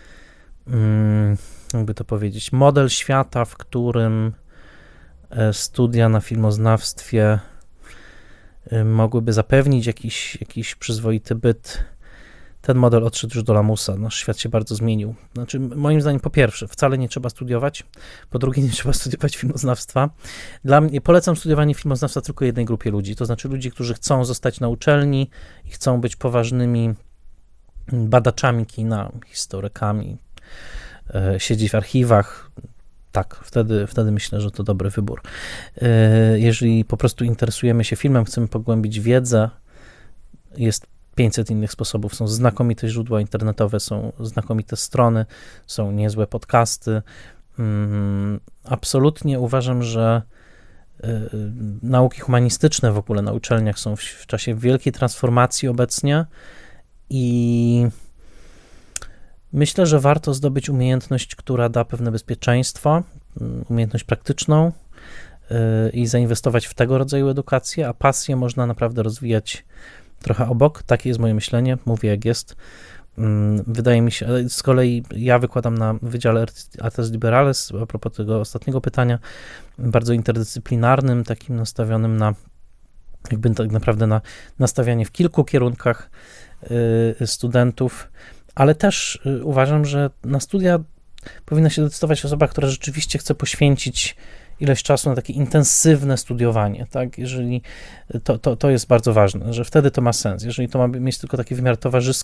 jakby to powiedzieć, model świata, w którym studia na filmoznawstwie mogłyby zapewnić jakiś przyzwoity byt, ten model odszedł już do lamusa. Nasz świat się bardzo zmienił. Znaczy, moim zdaniem, po pierwsze, wcale nie trzeba studiować, po drugie, nie trzeba studiować filmoznawstwa. Dla mnie polecam studiowanie filmoznawstwa tylko jednej grupie ludzi, to znaczy ludzi, którzy chcą zostać na uczelni i chcą być poważnymi badaczami kina, historykami, siedzieć w archiwach. Tak, wtedy myślę, że to dobry wybór. Jeżeli po prostu interesujemy się filmem, chcemy pogłębić wiedzę, jest 500 innych sposobów. Są znakomite źródła internetowe, są znakomite strony, są niezłe podcasty. Absolutnie uważam, że nauki humanistyczne w ogóle na uczelniach są w czasie wielkiej transformacji obecnie i myślę, że warto zdobyć umiejętność, która da pewne bezpieczeństwo, umiejętność praktyczną i zainwestować w tego rodzaju edukację, a pasję można naprawdę rozwijać trochę obok. Takie jest moje myślenie, mówię jak jest. Wydaje mi się, z kolei ja wykładam na Wydziale Artes Liberales, a propos tego ostatniego pytania, bardzo interdyscyplinarnym, takim nastawionym na jakby tak naprawdę na nastawianie w kilku kierunkach studentów, ale też uważam, że na studia powinna się decydować osoba, która rzeczywiście chce poświęcić ileś czasu na takie intensywne studiowanie, tak? Jeżeli to jest bardzo ważne, że wtedy to ma sens. Jeżeli to ma mieć tylko taki wymiar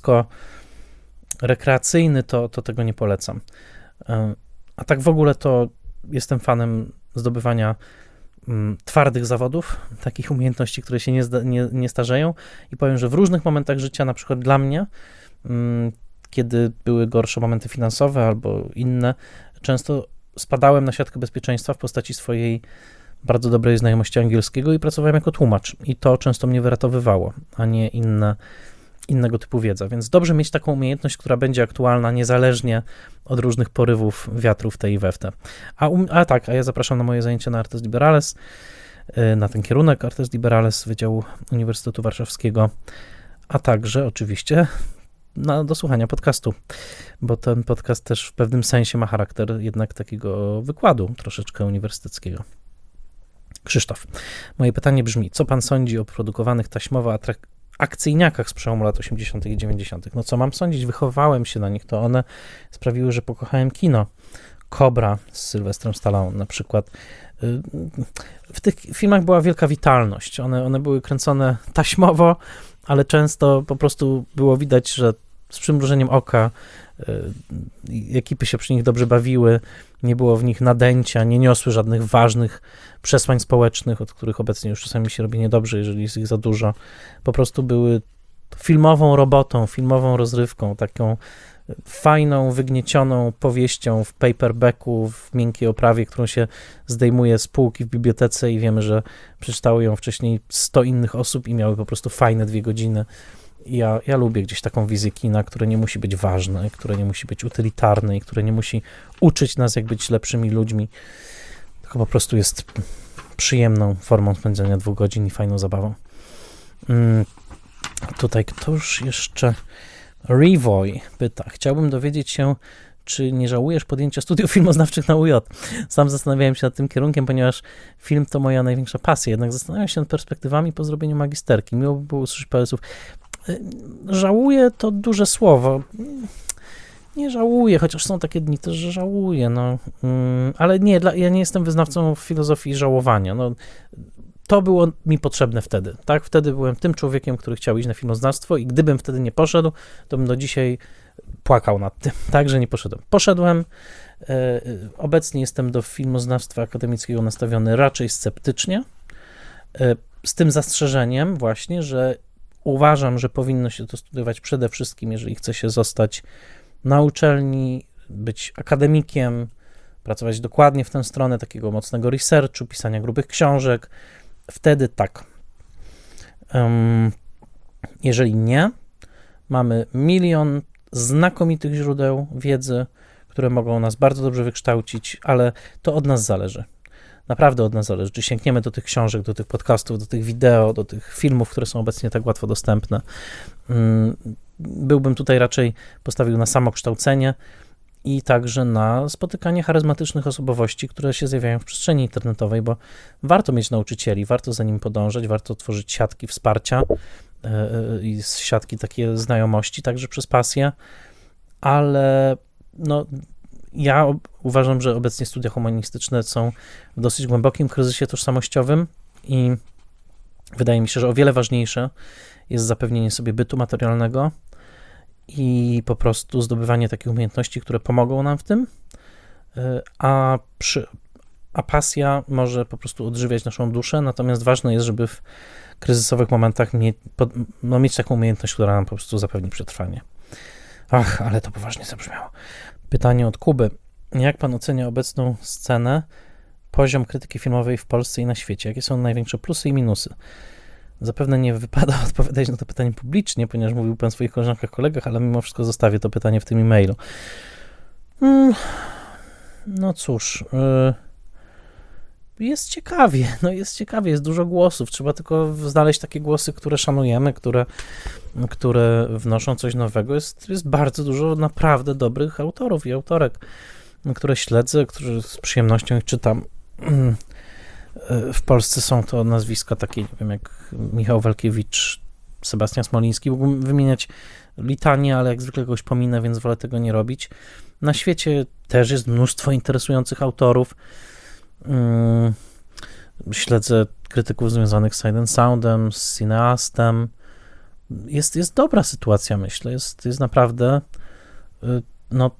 towarzysko-rekreacyjny, to tego nie polecam. A tak w ogóle to jestem fanem zdobywania twardych zawodów, takich umiejętności, które się nie starzeją i powiem, że w różnych momentach życia, na przykład dla mnie, kiedy były gorsze momenty finansowe albo inne, często spadałem na siatkę bezpieczeństwa w postaci swojej bardzo dobrej znajomości angielskiego i pracowałem jako tłumacz i to często mnie wyratowywało, a nie innego typu wiedza, więc dobrze mieć taką umiejętność, która będzie aktualna niezależnie od różnych porywów wiatrów tej i we w te. A ja zapraszam na moje zajęcia na Artes Liberales, na ten kierunek Artes Liberales Wydziału Uniwersytetu Warszawskiego, a także oczywiście do słuchania podcastu, bo ten podcast też w pewnym sensie ma charakter jednak takiego wykładu troszeczkę uniwersyteckiego. Krzysztof, moje pytanie brzmi, co pan sądzi o produkowanych taśmowo akcyjniakach z przełomu lat 80. i 90. No co mam sądzić? Wychowałem się na nich, to one sprawiły, że pokochałem kino. Cobra z Sylwestrem Stallone na przykład. W tych filmach była wielka witalność. One były kręcone taśmowo, ale często po prostu było widać, że z przymrużeniem oka ekipy się przy nich dobrze bawiły, nie było w nich nadęcia, nie niosły żadnych ważnych przesłań społecznych, od których obecnie już czasami się robi niedobrze, jeżeli jest ich za dużo. Po prostu były filmową robotą, filmową rozrywką, taką fajną, wygniecioną powieścią w paperbacku, w miękkiej oprawie, którą się zdejmuje z półki w bibliotece i wiemy, że przeczytało ją wcześniej 100 innych osób i miały po prostu fajne 2 godziny. Ja lubię gdzieś taką wizję kina, które nie musi być ważne, które nie musi być utylitarne i które nie musi uczyć nas, jak być lepszymi ludźmi, tylko po prostu jest przyjemną formą spędzenia 2 godzin i fajną zabawą. Tutaj ktoś jeszcze... Revoy pyta, chciałbym dowiedzieć się, czy nie żałujesz podjęcia studiów filmoznawczych na UJ? Sam zastanawiałem się nad tym kierunkiem, ponieważ film to moja największa pasja, jednak zastanawiam się nad perspektywami po zrobieniu magisterki. Miło by było usłyszeć parę słów. Żałuję to duże słowo. Nie żałuję, chociaż są takie dni też, że żałuję, ale nie, ja nie jestem wyznawcą filozofii żałowania, To było mi potrzebne wtedy, tak? Wtedy byłem tym człowiekiem, który chciał iść na filmoznawstwo i gdybym wtedy nie poszedł, to bym do dzisiaj płakał nad tym, tak, że nie poszedłem. Poszedłem, obecnie jestem do filmoznawstwa akademickiego nastawiony raczej sceptycznie, z tym zastrzeżeniem właśnie, że uważam, że powinno się to studiować przede wszystkim, jeżeli chce się zostać na uczelni, być akademikiem, pracować dokładnie w tę stronę takiego mocnego researchu, pisania grubych książek, wtedy tak. Jeżeli nie, mamy milion znakomitych źródeł wiedzy, które mogą nas bardzo dobrze wykształcić, ale to od nas zależy. Naprawdę od nas zależy, czy sięgniemy do tych książek, do tych podcastów, do tych wideo, do tych filmów, które są obecnie tak łatwo dostępne. Byłbym tutaj raczej postawił na samokształcenie i także na spotykanie charyzmatycznych osobowości, które się zjawiają w przestrzeni internetowej, bo warto mieć nauczycieli, warto za nim podążać, warto tworzyć siatki wsparcia i siatki takie znajomości, także przez pasję, ale ja uważam, że obecnie studia humanistyczne są w dosyć głębokim kryzysie tożsamościowym i wydaje mi się, że o wiele ważniejsze jest zapewnienie sobie bytu materialnego i po prostu zdobywanie takich umiejętności, które pomogą nam w tym, a pasja może po prostu odżywiać naszą duszę, natomiast ważne jest, żeby w kryzysowych momentach mieć taką umiejętność, która nam po prostu zapewni przetrwanie. Ach, ale to poważnie zabrzmiało. Pytanie od Kuby. Jak pan ocenia obecną scenę, poziom krytyki filmowej w Polsce i na świecie? Jakie są największe plusy i minusy? Zapewne nie wypada odpowiadać na to pytanie publicznie, ponieważ mówił pan o swoich koleżankach, kolegach, ale mimo wszystko zostawię to pytanie w tym e-mailu. No cóż, jest ciekawie, jest dużo głosów, trzeba tylko znaleźć takie głosy, które szanujemy, które wnoszą coś nowego. Jest bardzo dużo naprawdę dobrych autorów i autorek, które śledzę, które z przyjemnością ich czytam. W Polsce są to nazwiska takie, nie wiem, jak Michał Walkiewicz, Sebastian Smoliński. Mógłbym wymieniać litanię, ale jak zwykle kogoś pominę, więc wolę tego nie robić. Na świecie też jest mnóstwo interesujących autorów. Śledzę krytyków związanych z Sight and Soundem, z cineastem. Jest dobra sytuacja, myślę. Jest naprawdę... No,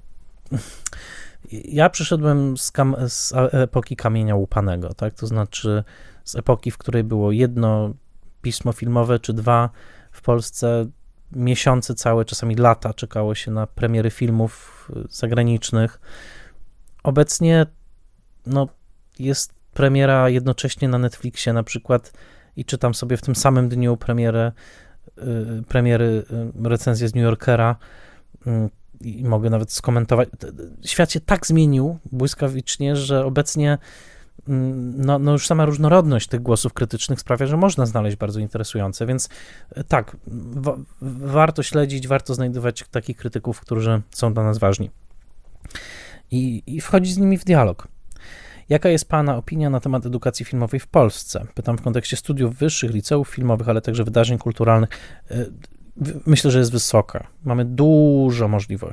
ja przyszedłem z epoki kamienia łupanego, tak? To znaczy z epoki, w której było jedno pismo filmowe czy dwa. W Polsce miesiące całe, czasami lata czekało się na premiery filmów zagranicznych. Obecnie no, jest premiera jednocześnie na Netflixie na przykład i czytam sobie w tym samym dniu premiery recenzję z New Yorkera i mogę nawet skomentować. Świat się tak zmienił błyskawicznie, że obecnie no już sama różnorodność tych głosów krytycznych sprawia, że można znaleźć bardzo interesujące, więc tak, warto śledzić, warto znajdować takich krytyków, którzy są dla nas ważni i wchodzić z nimi w dialog. Jaka jest Pana opinia na temat edukacji filmowej w Polsce? Pytam w kontekście studiów wyższych, liceów filmowych, ale także wydarzeń kulturalnych. Myślę, że jest wysoka. Mamy dużo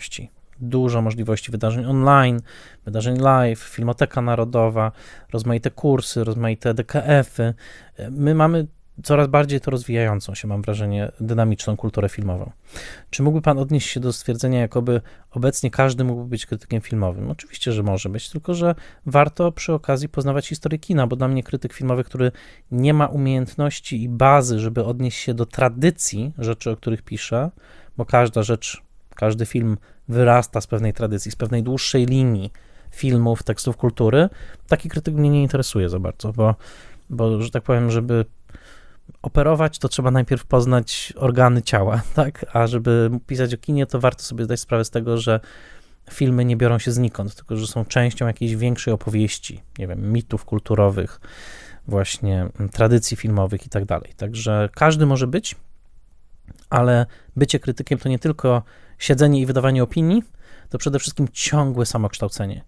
możliwości wydarzeń online, wydarzeń live, Filmoteka Narodowa, rozmaite kursy, rozmaite DKF-y. My mamy coraz bardziej to rozwijającą się, mam wrażenie, dynamiczną kulturę filmową. Czy mógłby Pan odnieść się do stwierdzenia, jakoby obecnie każdy mógłby być krytykiem filmowym? Oczywiście, że może być, tylko że warto przy okazji poznawać historię kina, bo dla mnie krytyk filmowy, który nie ma umiejętności i bazy, żeby odnieść się do tradycji rzeczy, o których pisze, bo każda rzecz, każdy film wyrasta z pewnej tradycji, z pewnej dłuższej linii filmów, tekstów kultury, taki krytyk mnie nie interesuje za bardzo, bo że tak powiem, żeby operować, to trzeba najpierw poznać organy ciała, tak? A żeby pisać o kinie, to warto sobie zdać sprawę z tego, że filmy nie biorą się znikąd, tylko że są częścią jakiejś większej opowieści, nie wiem, mitów kulturowych, właśnie tradycji filmowych i tak dalej. Także każdy może być, ale bycie krytykiem to nie tylko siedzenie i wydawanie opinii, to przede wszystkim ciągłe samokształcenie.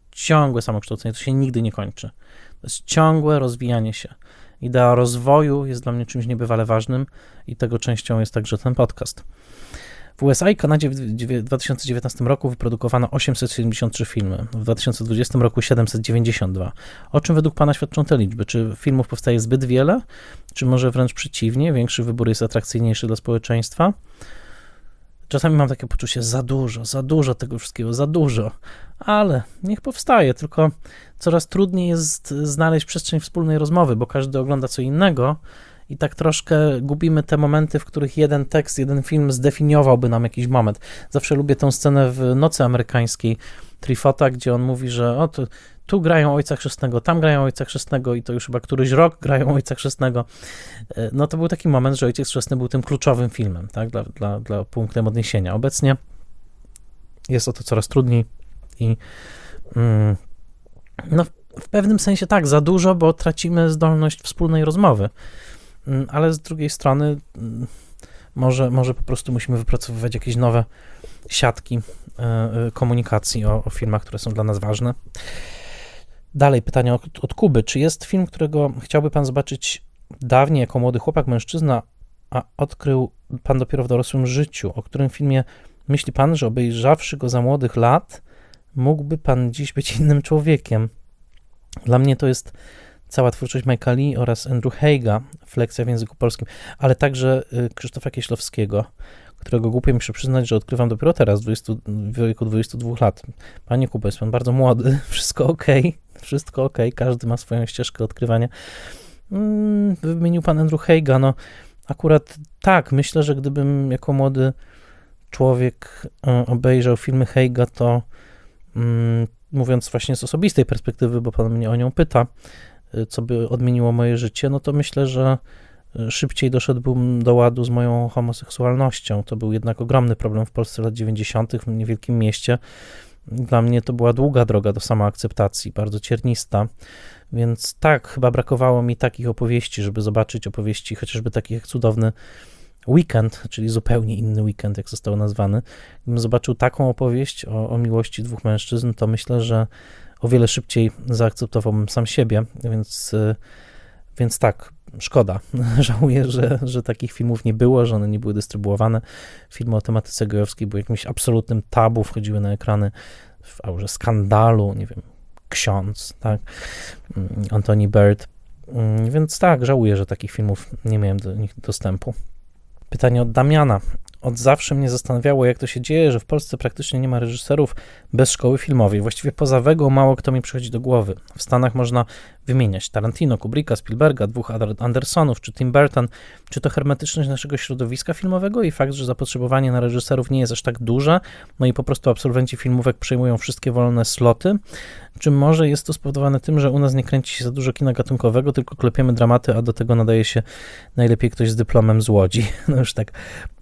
To się nigdy nie kończy. To jest ciągłe rozwijanie się. Idea rozwoju jest dla mnie czymś niebywale ważnym i tego częścią jest także ten podcast. W USA i Kanadzie w 2019 roku wyprodukowano 873 filmy, w 2020 roku 792. O czym według Pana świadczą te liczby? Czy filmów powstaje zbyt wiele, czy może wręcz przeciwnie, większy wybór jest atrakcyjniejszy dla społeczeństwa? Czasami mam takie poczucie, za dużo tego wszystkiego, za dużo, ale niech powstaje, tylko coraz trudniej jest znaleźć przestrzeń wspólnej rozmowy, bo każdy ogląda co innego i tak troszkę gubimy te momenty, w których jeden tekst, jeden film zdefiniowałby nam jakiś moment. Zawsze lubię tę scenę w Nocy Amerykańskiej Triffota, gdzie on mówi, że tu grają Ojca Chrzestnego, tam grają Ojca Chrzestnego i to już chyba któryś rok grają Ojca Chrzestnego. No to był taki moment, że Ojciec Chrzestny był tym kluczowym filmem, tak, dla punktem odniesienia. Obecnie jest o to coraz trudniej i no w pewnym sensie tak, za dużo, bo tracimy zdolność wspólnej rozmowy, ale z drugiej strony może po prostu musimy wypracowywać jakieś nowe siatki komunikacji o filmach, które są dla nas ważne. Dalej pytanie od Kuby. Czy jest film, którego chciałby Pan zobaczyć dawniej jako młody chłopak, mężczyzna, a odkrył Pan dopiero w dorosłym życiu? O którym filmie myśli Pan, że obejrzawszy go za młodych lat, mógłby Pan dziś być innym człowiekiem? Dla mnie to jest cała twórczość Mike'a Lee oraz Andrew Haiga, Flexja w języku polskim, ale także Krzysztofa Kieślowskiego, którego głupio mi się przyznać, że odkrywam dopiero teraz, w wieku 22 lat. Panie Kuba, jest Pan bardzo młody, wszystko okej, każdy ma swoją ścieżkę odkrywania. Wymienił Pan Andrew Haiga, no akurat tak, myślę, że gdybym jako młody człowiek obejrzał filmy Haiga, to mówiąc właśnie z osobistej perspektywy, bo Pan mnie o nią pyta, co by odmieniło moje życie, no to myślę, że szybciej doszedłbym do ładu z moją homoseksualnością. To był jednak ogromny problem w Polsce lat 90. w niewielkim mieście. Dla mnie to była długa droga do samoakceptacji, bardzo ciernista, więc tak, chyba brakowało mi takich opowieści, żeby zobaczyć opowieści chociażby takich jak Cudowny Weekend, czyli zupełnie inny weekend, jak został nazwany. Gdybym zobaczył taką opowieść o miłości dwóch mężczyzn, to myślę, że o wiele szybciej zaakceptowałbym sam siebie, więc tak, szkoda. Żałuję, że takich filmów nie było, że one nie były dystrybuowane. Filmy o tematyce gejowskiej były jakimś absolutnym tabu, wchodziły na ekrany w aurze skandalu, nie wiem, Ksiądz, tak, Anthony Bird, więc tak, żałuję, że takich filmów nie miałem do nich dostępu. Pytanie od Damiana. Od zawsze mnie zastanawiało, jak to się dzieje, że w Polsce praktycznie nie ma reżyserów bez szkoły filmowej. Właściwie poza Wegą mało kto mi przychodzi do głowy. W Stanach można wymieniać Tarantino, Kubricka, Spielberga, dwóch Andersonów, czy Tim Burton. Czy to hermetyczność naszego środowiska filmowego i fakt, że zapotrzebowanie na reżyserów nie jest aż tak duże, no i po prostu absolwenci filmówek przejmują wszystkie wolne sloty? Czy może jest to spowodowane tym, że u nas nie kręci się za dużo kina gatunkowego, tylko klepiemy dramaty, a do tego nadaje się najlepiej ktoś z dyplomem z Łodzi? No już tak...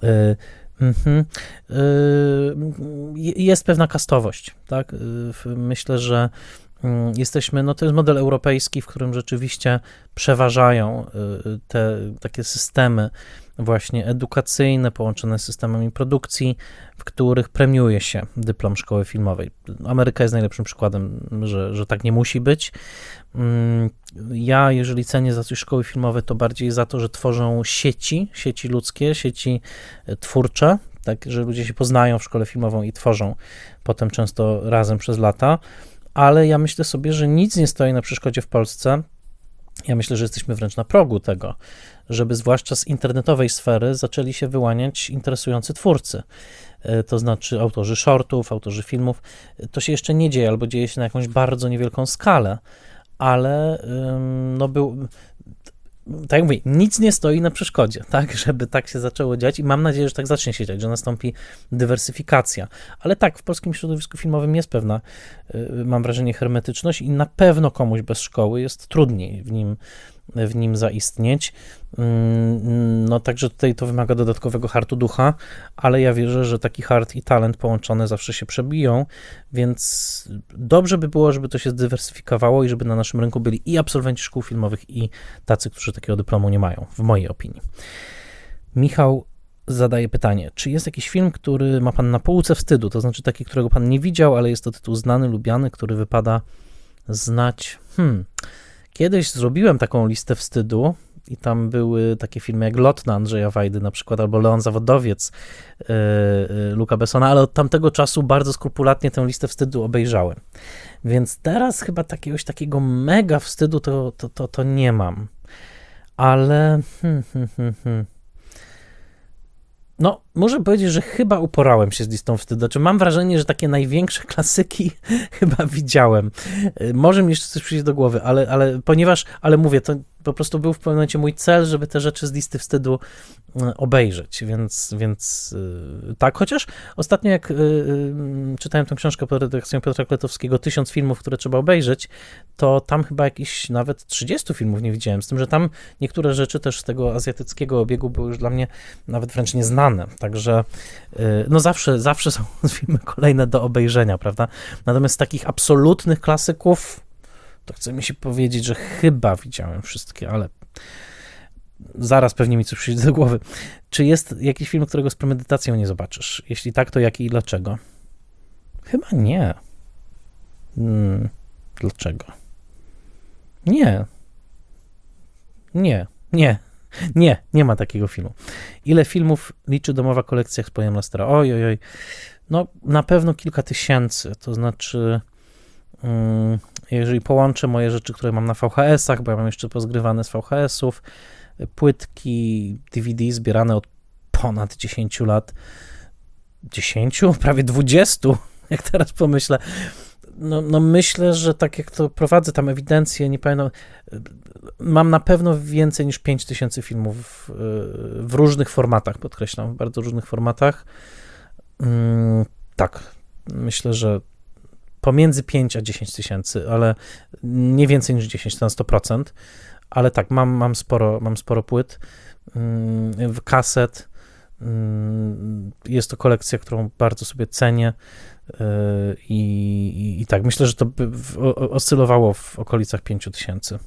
Jest pewna kastowość, tak? Myślę, że jesteśmy, no to jest model europejski, w którym rzeczywiście przeważają te takie systemy właśnie edukacyjne, połączone z systemami produkcji, w których premiuje się dyplom szkoły filmowej. Ameryka jest najlepszym przykładem, że tak nie musi być. Ja, jeżeli cenię za coś szkoły filmowe, to bardziej za to, że tworzą sieci ludzkie, sieci twórcze, tak, że ludzie się poznają w szkole filmową i tworzą potem często razem przez lata, ale ja myślę sobie, że nic nie stoi na przeszkodzie w Polsce. Ja myślę, że jesteśmy wręcz na progu tego, żeby zwłaszcza z internetowej sfery zaczęli się wyłaniać interesujący twórcy. To znaczy autorzy shortów, autorzy filmów. To się jeszcze nie dzieje, albo dzieje się na jakąś bardzo niewielką skalę, ale no tak jak mówię, nic nie stoi na przeszkodzie, tak, żeby tak się zaczęło dziać i mam nadzieję, że tak zacznie się dziać, że nastąpi dywersyfikacja. Ale tak, w polskim środowisku filmowym jest pewna, mam wrażenie, hermetyczność i na pewno komuś bez szkoły jest trudniej w nim zaistnieć. No także tutaj to wymaga dodatkowego hartu ducha, ale ja wierzę, że taki hart i talent połączone zawsze się przebiją, więc dobrze by było, żeby to się zdywersyfikowało i żeby na naszym rynku byli i absolwenci szkół filmowych, i tacy, którzy takiego dyplomu nie mają, w mojej opinii. Michał zadaje pytanie, czy jest jakiś film, który ma pan na półce wstydu, to znaczy taki, którego pan nie widział, ale jest to tytuł znany, lubiany, który wypada znać? Kiedyś zrobiłem taką listę wstydu i tam były takie filmy jak Lotna Andrzeja Wajdy na przykład, albo Leon Zawodowiec Luca Bessona, ale od tamtego czasu bardzo skrupulatnie tę listę wstydu obejrzałem. Więc teraz chyba jakiegoś takiego mega wstydu to nie mam. Ale no, muszę powiedzieć, że chyba uporałem się z listą wstydu. Znaczy, mam wrażenie, że takie największe klasyki chyba widziałem. Może mi jeszcze coś przyjść do głowy, ale mówię, to po prostu był w pewnym momencie mój cel, żeby te rzeczy z listy wstydu obejrzeć, więc tak, chociaż ostatnio jak czytałem tę książkę pod redakcją Piotra Kletowskiego 1000 filmów, które trzeba obejrzeć, to tam chyba jakiś nawet 30 filmów nie widziałem, z tym, że tam niektóre rzeczy też z tego azjatyckiego obiegu były już dla mnie nawet wręcz nieznane, także no zawsze są filmy kolejne do obejrzenia, prawda? Natomiast z takich absolutnych klasyków to chce mi się powiedzieć, że chyba widziałem wszystkie, ale zaraz pewnie mi coś przyjdzie do głowy. Czy jest jakiś film, którego z premedytacją nie zobaczysz? Jeśli tak, to jaki i dlaczego? Chyba nie. Dlaczego? Nie ma takiego filmu. Ile filmów liczy domowa kolekcja Exploitem Lastera? Oj. No na pewno kilka tysięcy, to znaczy jeżeli połączę moje rzeczy, które mam na VHS-ach, bo ja mam jeszcze pozgrywane z VHS-ów, płytki, DVD zbierane od ponad 10 lat, 10? Prawie 20, jak teraz pomyślę. No myślę, że tak jak to prowadzę tam ewidencję, nie pamiętam, mam na pewno więcej niż 5000 filmów w różnych formatach, podkreślam, w bardzo różnych formatach. Tak, myślę, że pomiędzy 5 a 10 tysięcy, ale nie więcej niż 10, to na 100%, ale tak, mam sporo płyt, kaset, jest to kolekcja, którą bardzo sobie cenię i tak, myślę, że to by oscylowało w okolicach 5000.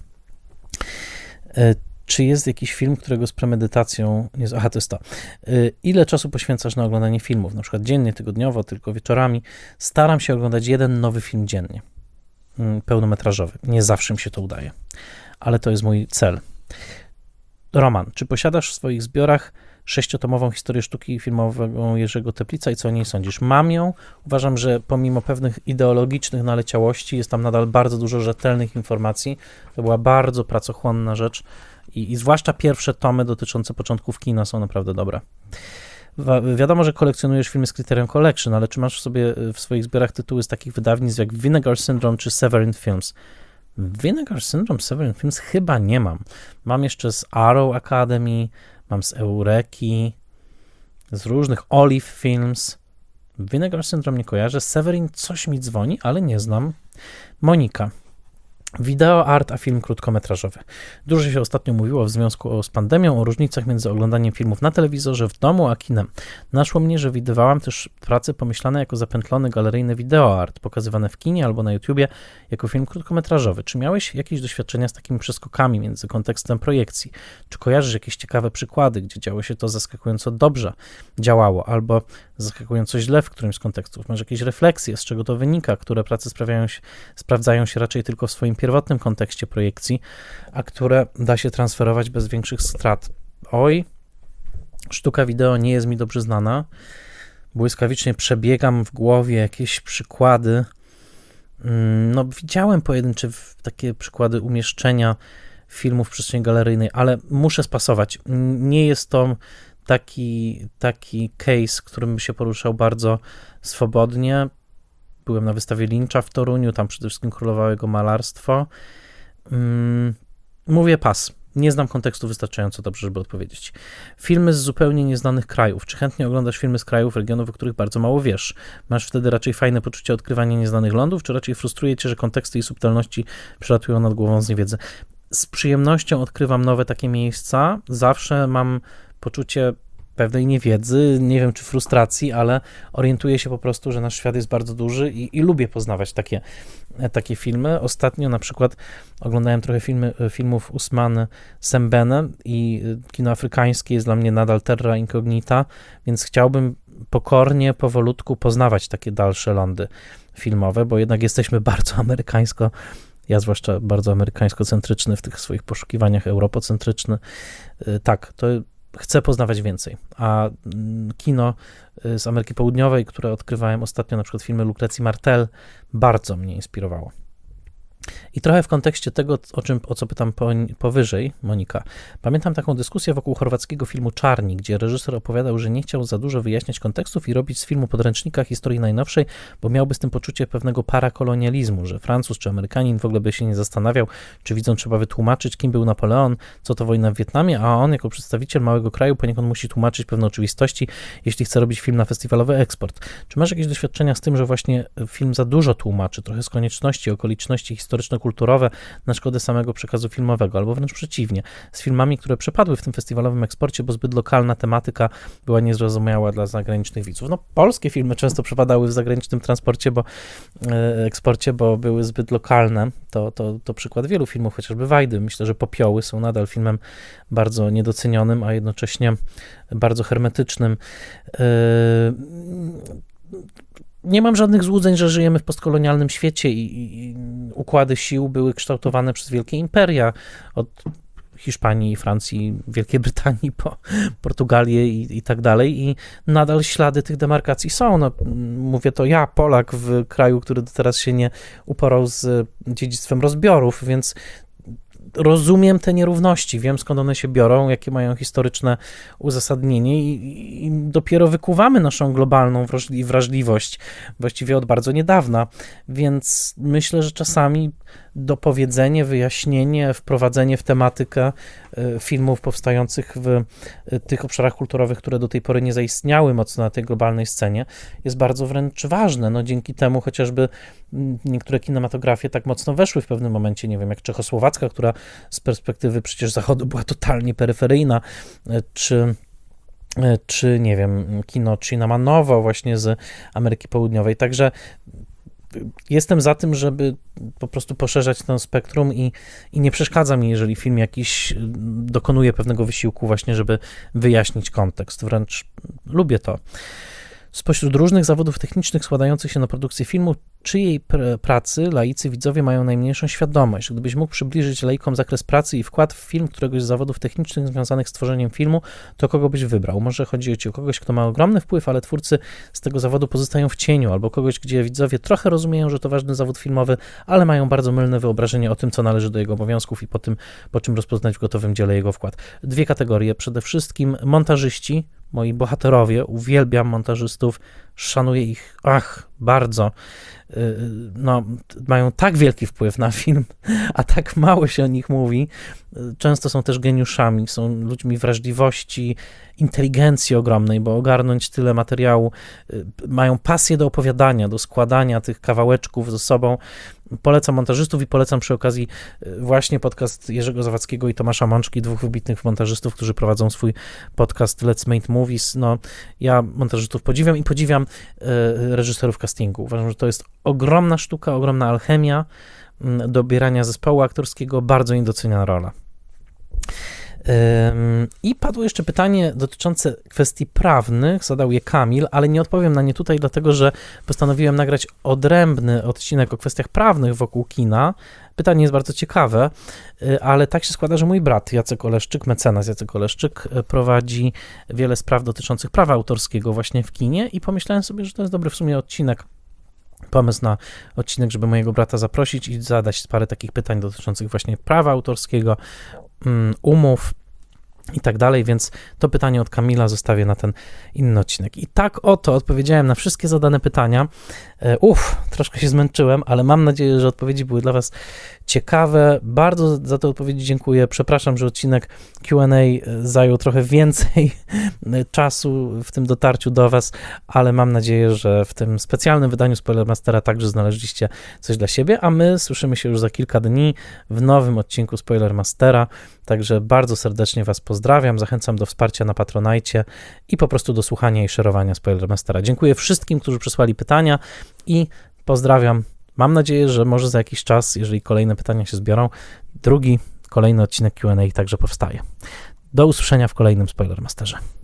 Czy jest jakiś film, którego z premedytacją nie... Aha, to jest to. Ile czasu poświęcasz na oglądanie filmów? Na przykład dziennie, tygodniowo, tylko wieczorami. Staram się oglądać jeden nowy film dziennie. Pełnometrażowy. Nie zawsze mi się to udaje, ale to jest mój cel. Roman, czy posiadasz w swoich zbiorach 6-tomową historię sztuki filmową Jerzego Teplica i co o niej sądzisz? Mam ją. Uważam, że pomimo pewnych ideologicznych naleciałości jest tam nadal bardzo dużo rzetelnych informacji. To była bardzo pracochłonna rzecz i zwłaszcza pierwsze tomy dotyczące początków kina są naprawdę dobre. Wiadomo, że kolekcjonujesz filmy z Criterion Collection, ale czy masz sobie w swoich zbiorach tytuły z takich wydawnictw jak Vinegar Syndrome czy Severin Films? Vinegar Syndrome, Severin Films chyba nie mam. Mam jeszcze z Arrow Academy, mam z Eureki, z różnych Olive Films. Vinegar Syndrome nie kojarzę. Severin coś mi dzwoni, ale nie znam. Monika. Wideo, art, a film krótkometrażowy. Dużo się ostatnio mówiło w związku z pandemią o różnicach między oglądaniem filmów na telewizorze, w domu, a kinem. Naszło mnie, że widywałam też prace pomyślane jako zapętlony galeryjny wideo art, pokazywane w kinie albo na YouTubie jako film krótkometrażowy. Czy miałeś jakieś doświadczenia z takimi przeskokami między kontekstem projekcji? Czy kojarzysz jakieś ciekawe przykłady, gdzie działo się to zaskakująco dobrze działało, albo zaskakująco źle w którymś z kontekstów? Masz jakieś refleksje, z czego to wynika, które prace sprawdzają się raczej tylko w swoim pierwotnym kontekście projekcji, a które da się transferować bez większych strat? Oj, sztuka wideo nie jest mi dobrze znana. Błyskawicznie przebiegam w głowie jakieś przykłady. No, widziałem pojedyncze takie przykłady umieszczenia filmów w przestrzeni galeryjnej, ale muszę spasować. Nie jest to taki case, którym by się poruszał bardzo swobodnie. Byłem na wystawie Lyncha w Toruniu, tam przede wszystkim królowało jego malarstwo. Mówię pas. Nie znam kontekstu wystarczająco dobrze, żeby odpowiedzieć. Filmy z zupełnie nieznanych krajów. Czy chętnie oglądasz filmy z krajów, regionów, o których bardzo mało wiesz? Masz wtedy raczej fajne poczucie odkrywania nieznanych lądów, czy raczej frustruje cię, że konteksty i subtelności przelatują nad głową z niewiedzy? Z przyjemnością odkrywam nowe takie miejsca. Zawsze mam poczucie pewnej niewiedzy, nie wiem czy frustracji, ale orientuję się po prostu, że nasz świat jest bardzo duży i lubię poznawać takie filmy. Ostatnio na przykład oglądałem trochę filmów Ousmane Sembene i kino afrykańskie jest dla mnie nadal terra incognita, więc chciałbym pokornie, powolutku poznawać takie dalsze lądy filmowe, bo jednak jesteśmy bardzo ja zwłaszcza bardzo amerykańsko-centryczny w tych swoich poszukiwaniach, europocentryczny. Tak, to chcę poznawać więcej, a kino z Ameryki Południowej, które odkrywałem ostatnio, na przykład filmy Lucrecji Martel, bardzo mnie inspirowało. I trochę w kontekście tego, o co pytam powyżej, Monika. Pamiętam taką dyskusję wokół chorwackiego filmu Czarni, gdzie reżyser opowiadał, że nie chciał za dużo wyjaśniać kontekstów i robić z filmu podręcznika historii najnowszej, bo miałby z tym poczucie pewnego parakolonializmu, że Francuz czy Amerykanin w ogóle by się nie zastanawiał, czy widzą trzeba wytłumaczyć, kim był Napoleon, co to wojna w Wietnamie, a on jako przedstawiciel małego kraju poniekąd musi tłumaczyć pewne oczywistości, jeśli chce robić film na festiwalowy eksport. Czy masz jakieś doświadczenia z tym, że właśnie film za dużo tłumaczy, trochę z konieczności, okoliczności historyczno-kulturowe na szkodę samego przekazu filmowego, albo wręcz przeciwnie, z filmami, które przepadły w tym festiwalowym eksporcie, bo zbyt lokalna tematyka była niezrozumiała dla zagranicznych widzów. No, polskie filmy często przepadały w zagranicznym eksporcie, bo były zbyt lokalne. To przykład wielu filmów, chociażby Wajdy. Myślę, że Popioły są nadal filmem bardzo niedocenionym, a jednocześnie bardzo hermetycznym. Nie mam żadnych złudzeń, że żyjemy w postkolonialnym świecie i układy sił były kształtowane przez wielkie imperia, od Hiszpanii, Francji, Wielkiej Brytanii po Portugalię i tak dalej, i nadal ślady tych demarkacji są. No, mówię to ja, Polak w kraju, który do teraz się nie uporał z dziedzictwem rozbiorów, więc rozumiem te nierówności, wiem skąd one się biorą, jakie mają historyczne uzasadnienie i dopiero wykuwamy naszą globalną wrażliwość właściwie od bardzo niedawna, więc myślę, że czasami dopowiedzenie, wyjaśnienie, wprowadzenie w tematykę filmów powstających w tych obszarach kulturowych, które do tej pory nie zaistniały mocno na tej globalnej scenie, jest bardzo wręcz ważne. No, dzięki temu chociażby niektóre kinematografie tak mocno weszły w pewnym momencie, nie wiem, jak czechosłowacka, która z perspektywy przecież Zachodu była totalnie peryferyjna, czy nie wiem, kino Cinnamanowo właśnie z Ameryki Południowej. Także jestem za tym, żeby po prostu poszerzać to spektrum i nie przeszkadza mi, jeżeli film jakiś dokonuje pewnego wysiłku właśnie, żeby wyjaśnić kontekst. Wręcz lubię to. Spośród różnych zawodów technicznych składających się na produkcję filmu, czyjej pracy laicy widzowie mają najmniejszą świadomość? Gdybyś mógł przybliżyć laikom zakres pracy i wkład w film któregoś z zawodów technicznych związanych z tworzeniem filmu, to kogo byś wybrał? Może chodzi ci o kogoś, kto ma ogromny wpływ, ale twórcy z tego zawodu pozostają w cieniu, albo kogoś, gdzie widzowie trochę rozumieją, że to ważny zawód filmowy, ale mają bardzo mylne wyobrażenie o tym, co należy do jego obowiązków i po czym rozpoznać w gotowym dziele jego wkład. 2 kategorie. Przede wszystkim montażyści, moi bohaterowie, uwielbiam montażystów, szanuję ich, bardzo. No, mają tak wielki wpływ na film, a tak mało się o nich mówi. Często są też geniuszami, są ludźmi wrażliwości, inteligencji ogromnej, bo ogarnąć tyle materiału, mają pasję do opowiadania, do składania tych kawałeczków ze sobą. Polecam montażystów i polecam przy okazji właśnie podcast Jerzego Zawadzkiego i Tomasza Mączki, 2 wybitnych montażystów, którzy prowadzą swój podcast Let's Make Movies. No, ja montażystów podziwiam i podziwiam reżyserów castingu. Uważam, że to jest ogromna sztuka, ogromna alchemia dobierania zespołu aktorskiego, bardzo niedoceniana rola. I padło jeszcze pytanie dotyczące kwestii prawnych, zadał je Kamil, ale nie odpowiem na nie tutaj, dlatego że postanowiłem nagrać odrębny odcinek o kwestiach prawnych wokół kina. Pytanie jest bardzo ciekawe, ale tak się składa, że mój brat Jacek Oleszczyk, mecenas Jacek Oleszczyk, prowadzi wiele spraw dotyczących prawa autorskiego właśnie w kinie i pomyślałem sobie, że to jest dobry w sumie pomysł na odcinek, żeby mojego brata zaprosić i zadać parę takich pytań dotyczących właśnie prawa autorskiego, umów i tak dalej, więc to pytanie od Kamila zostawię na ten inny odcinek. I tak oto odpowiedziałem na wszystkie zadane pytania. Troszkę się zmęczyłem, ale mam nadzieję, że odpowiedzi były dla was ciekawe. Bardzo za te odpowiedzi dziękuję. Przepraszam, że odcinek Q&A zajął trochę więcej czasu w tym dotarciu do was, ale mam nadzieję, że w tym specjalnym wydaniu Spoilermastera także znaleźliście coś dla siebie, a my słyszymy się już za kilka dni w nowym odcinku Spoilermastera, także bardzo serdecznie was pozdrawiam, zachęcam do wsparcia na Patronite i po prostu do słuchania i szerowania Spoilermastera. Dziękuję wszystkim, którzy przysłali pytania i pozdrawiam. Mam nadzieję, że może za jakiś czas, jeżeli kolejne pytania się zbiorą, kolejny odcinek Q&A także powstaje. Do usłyszenia w kolejnym Spoilermasterze.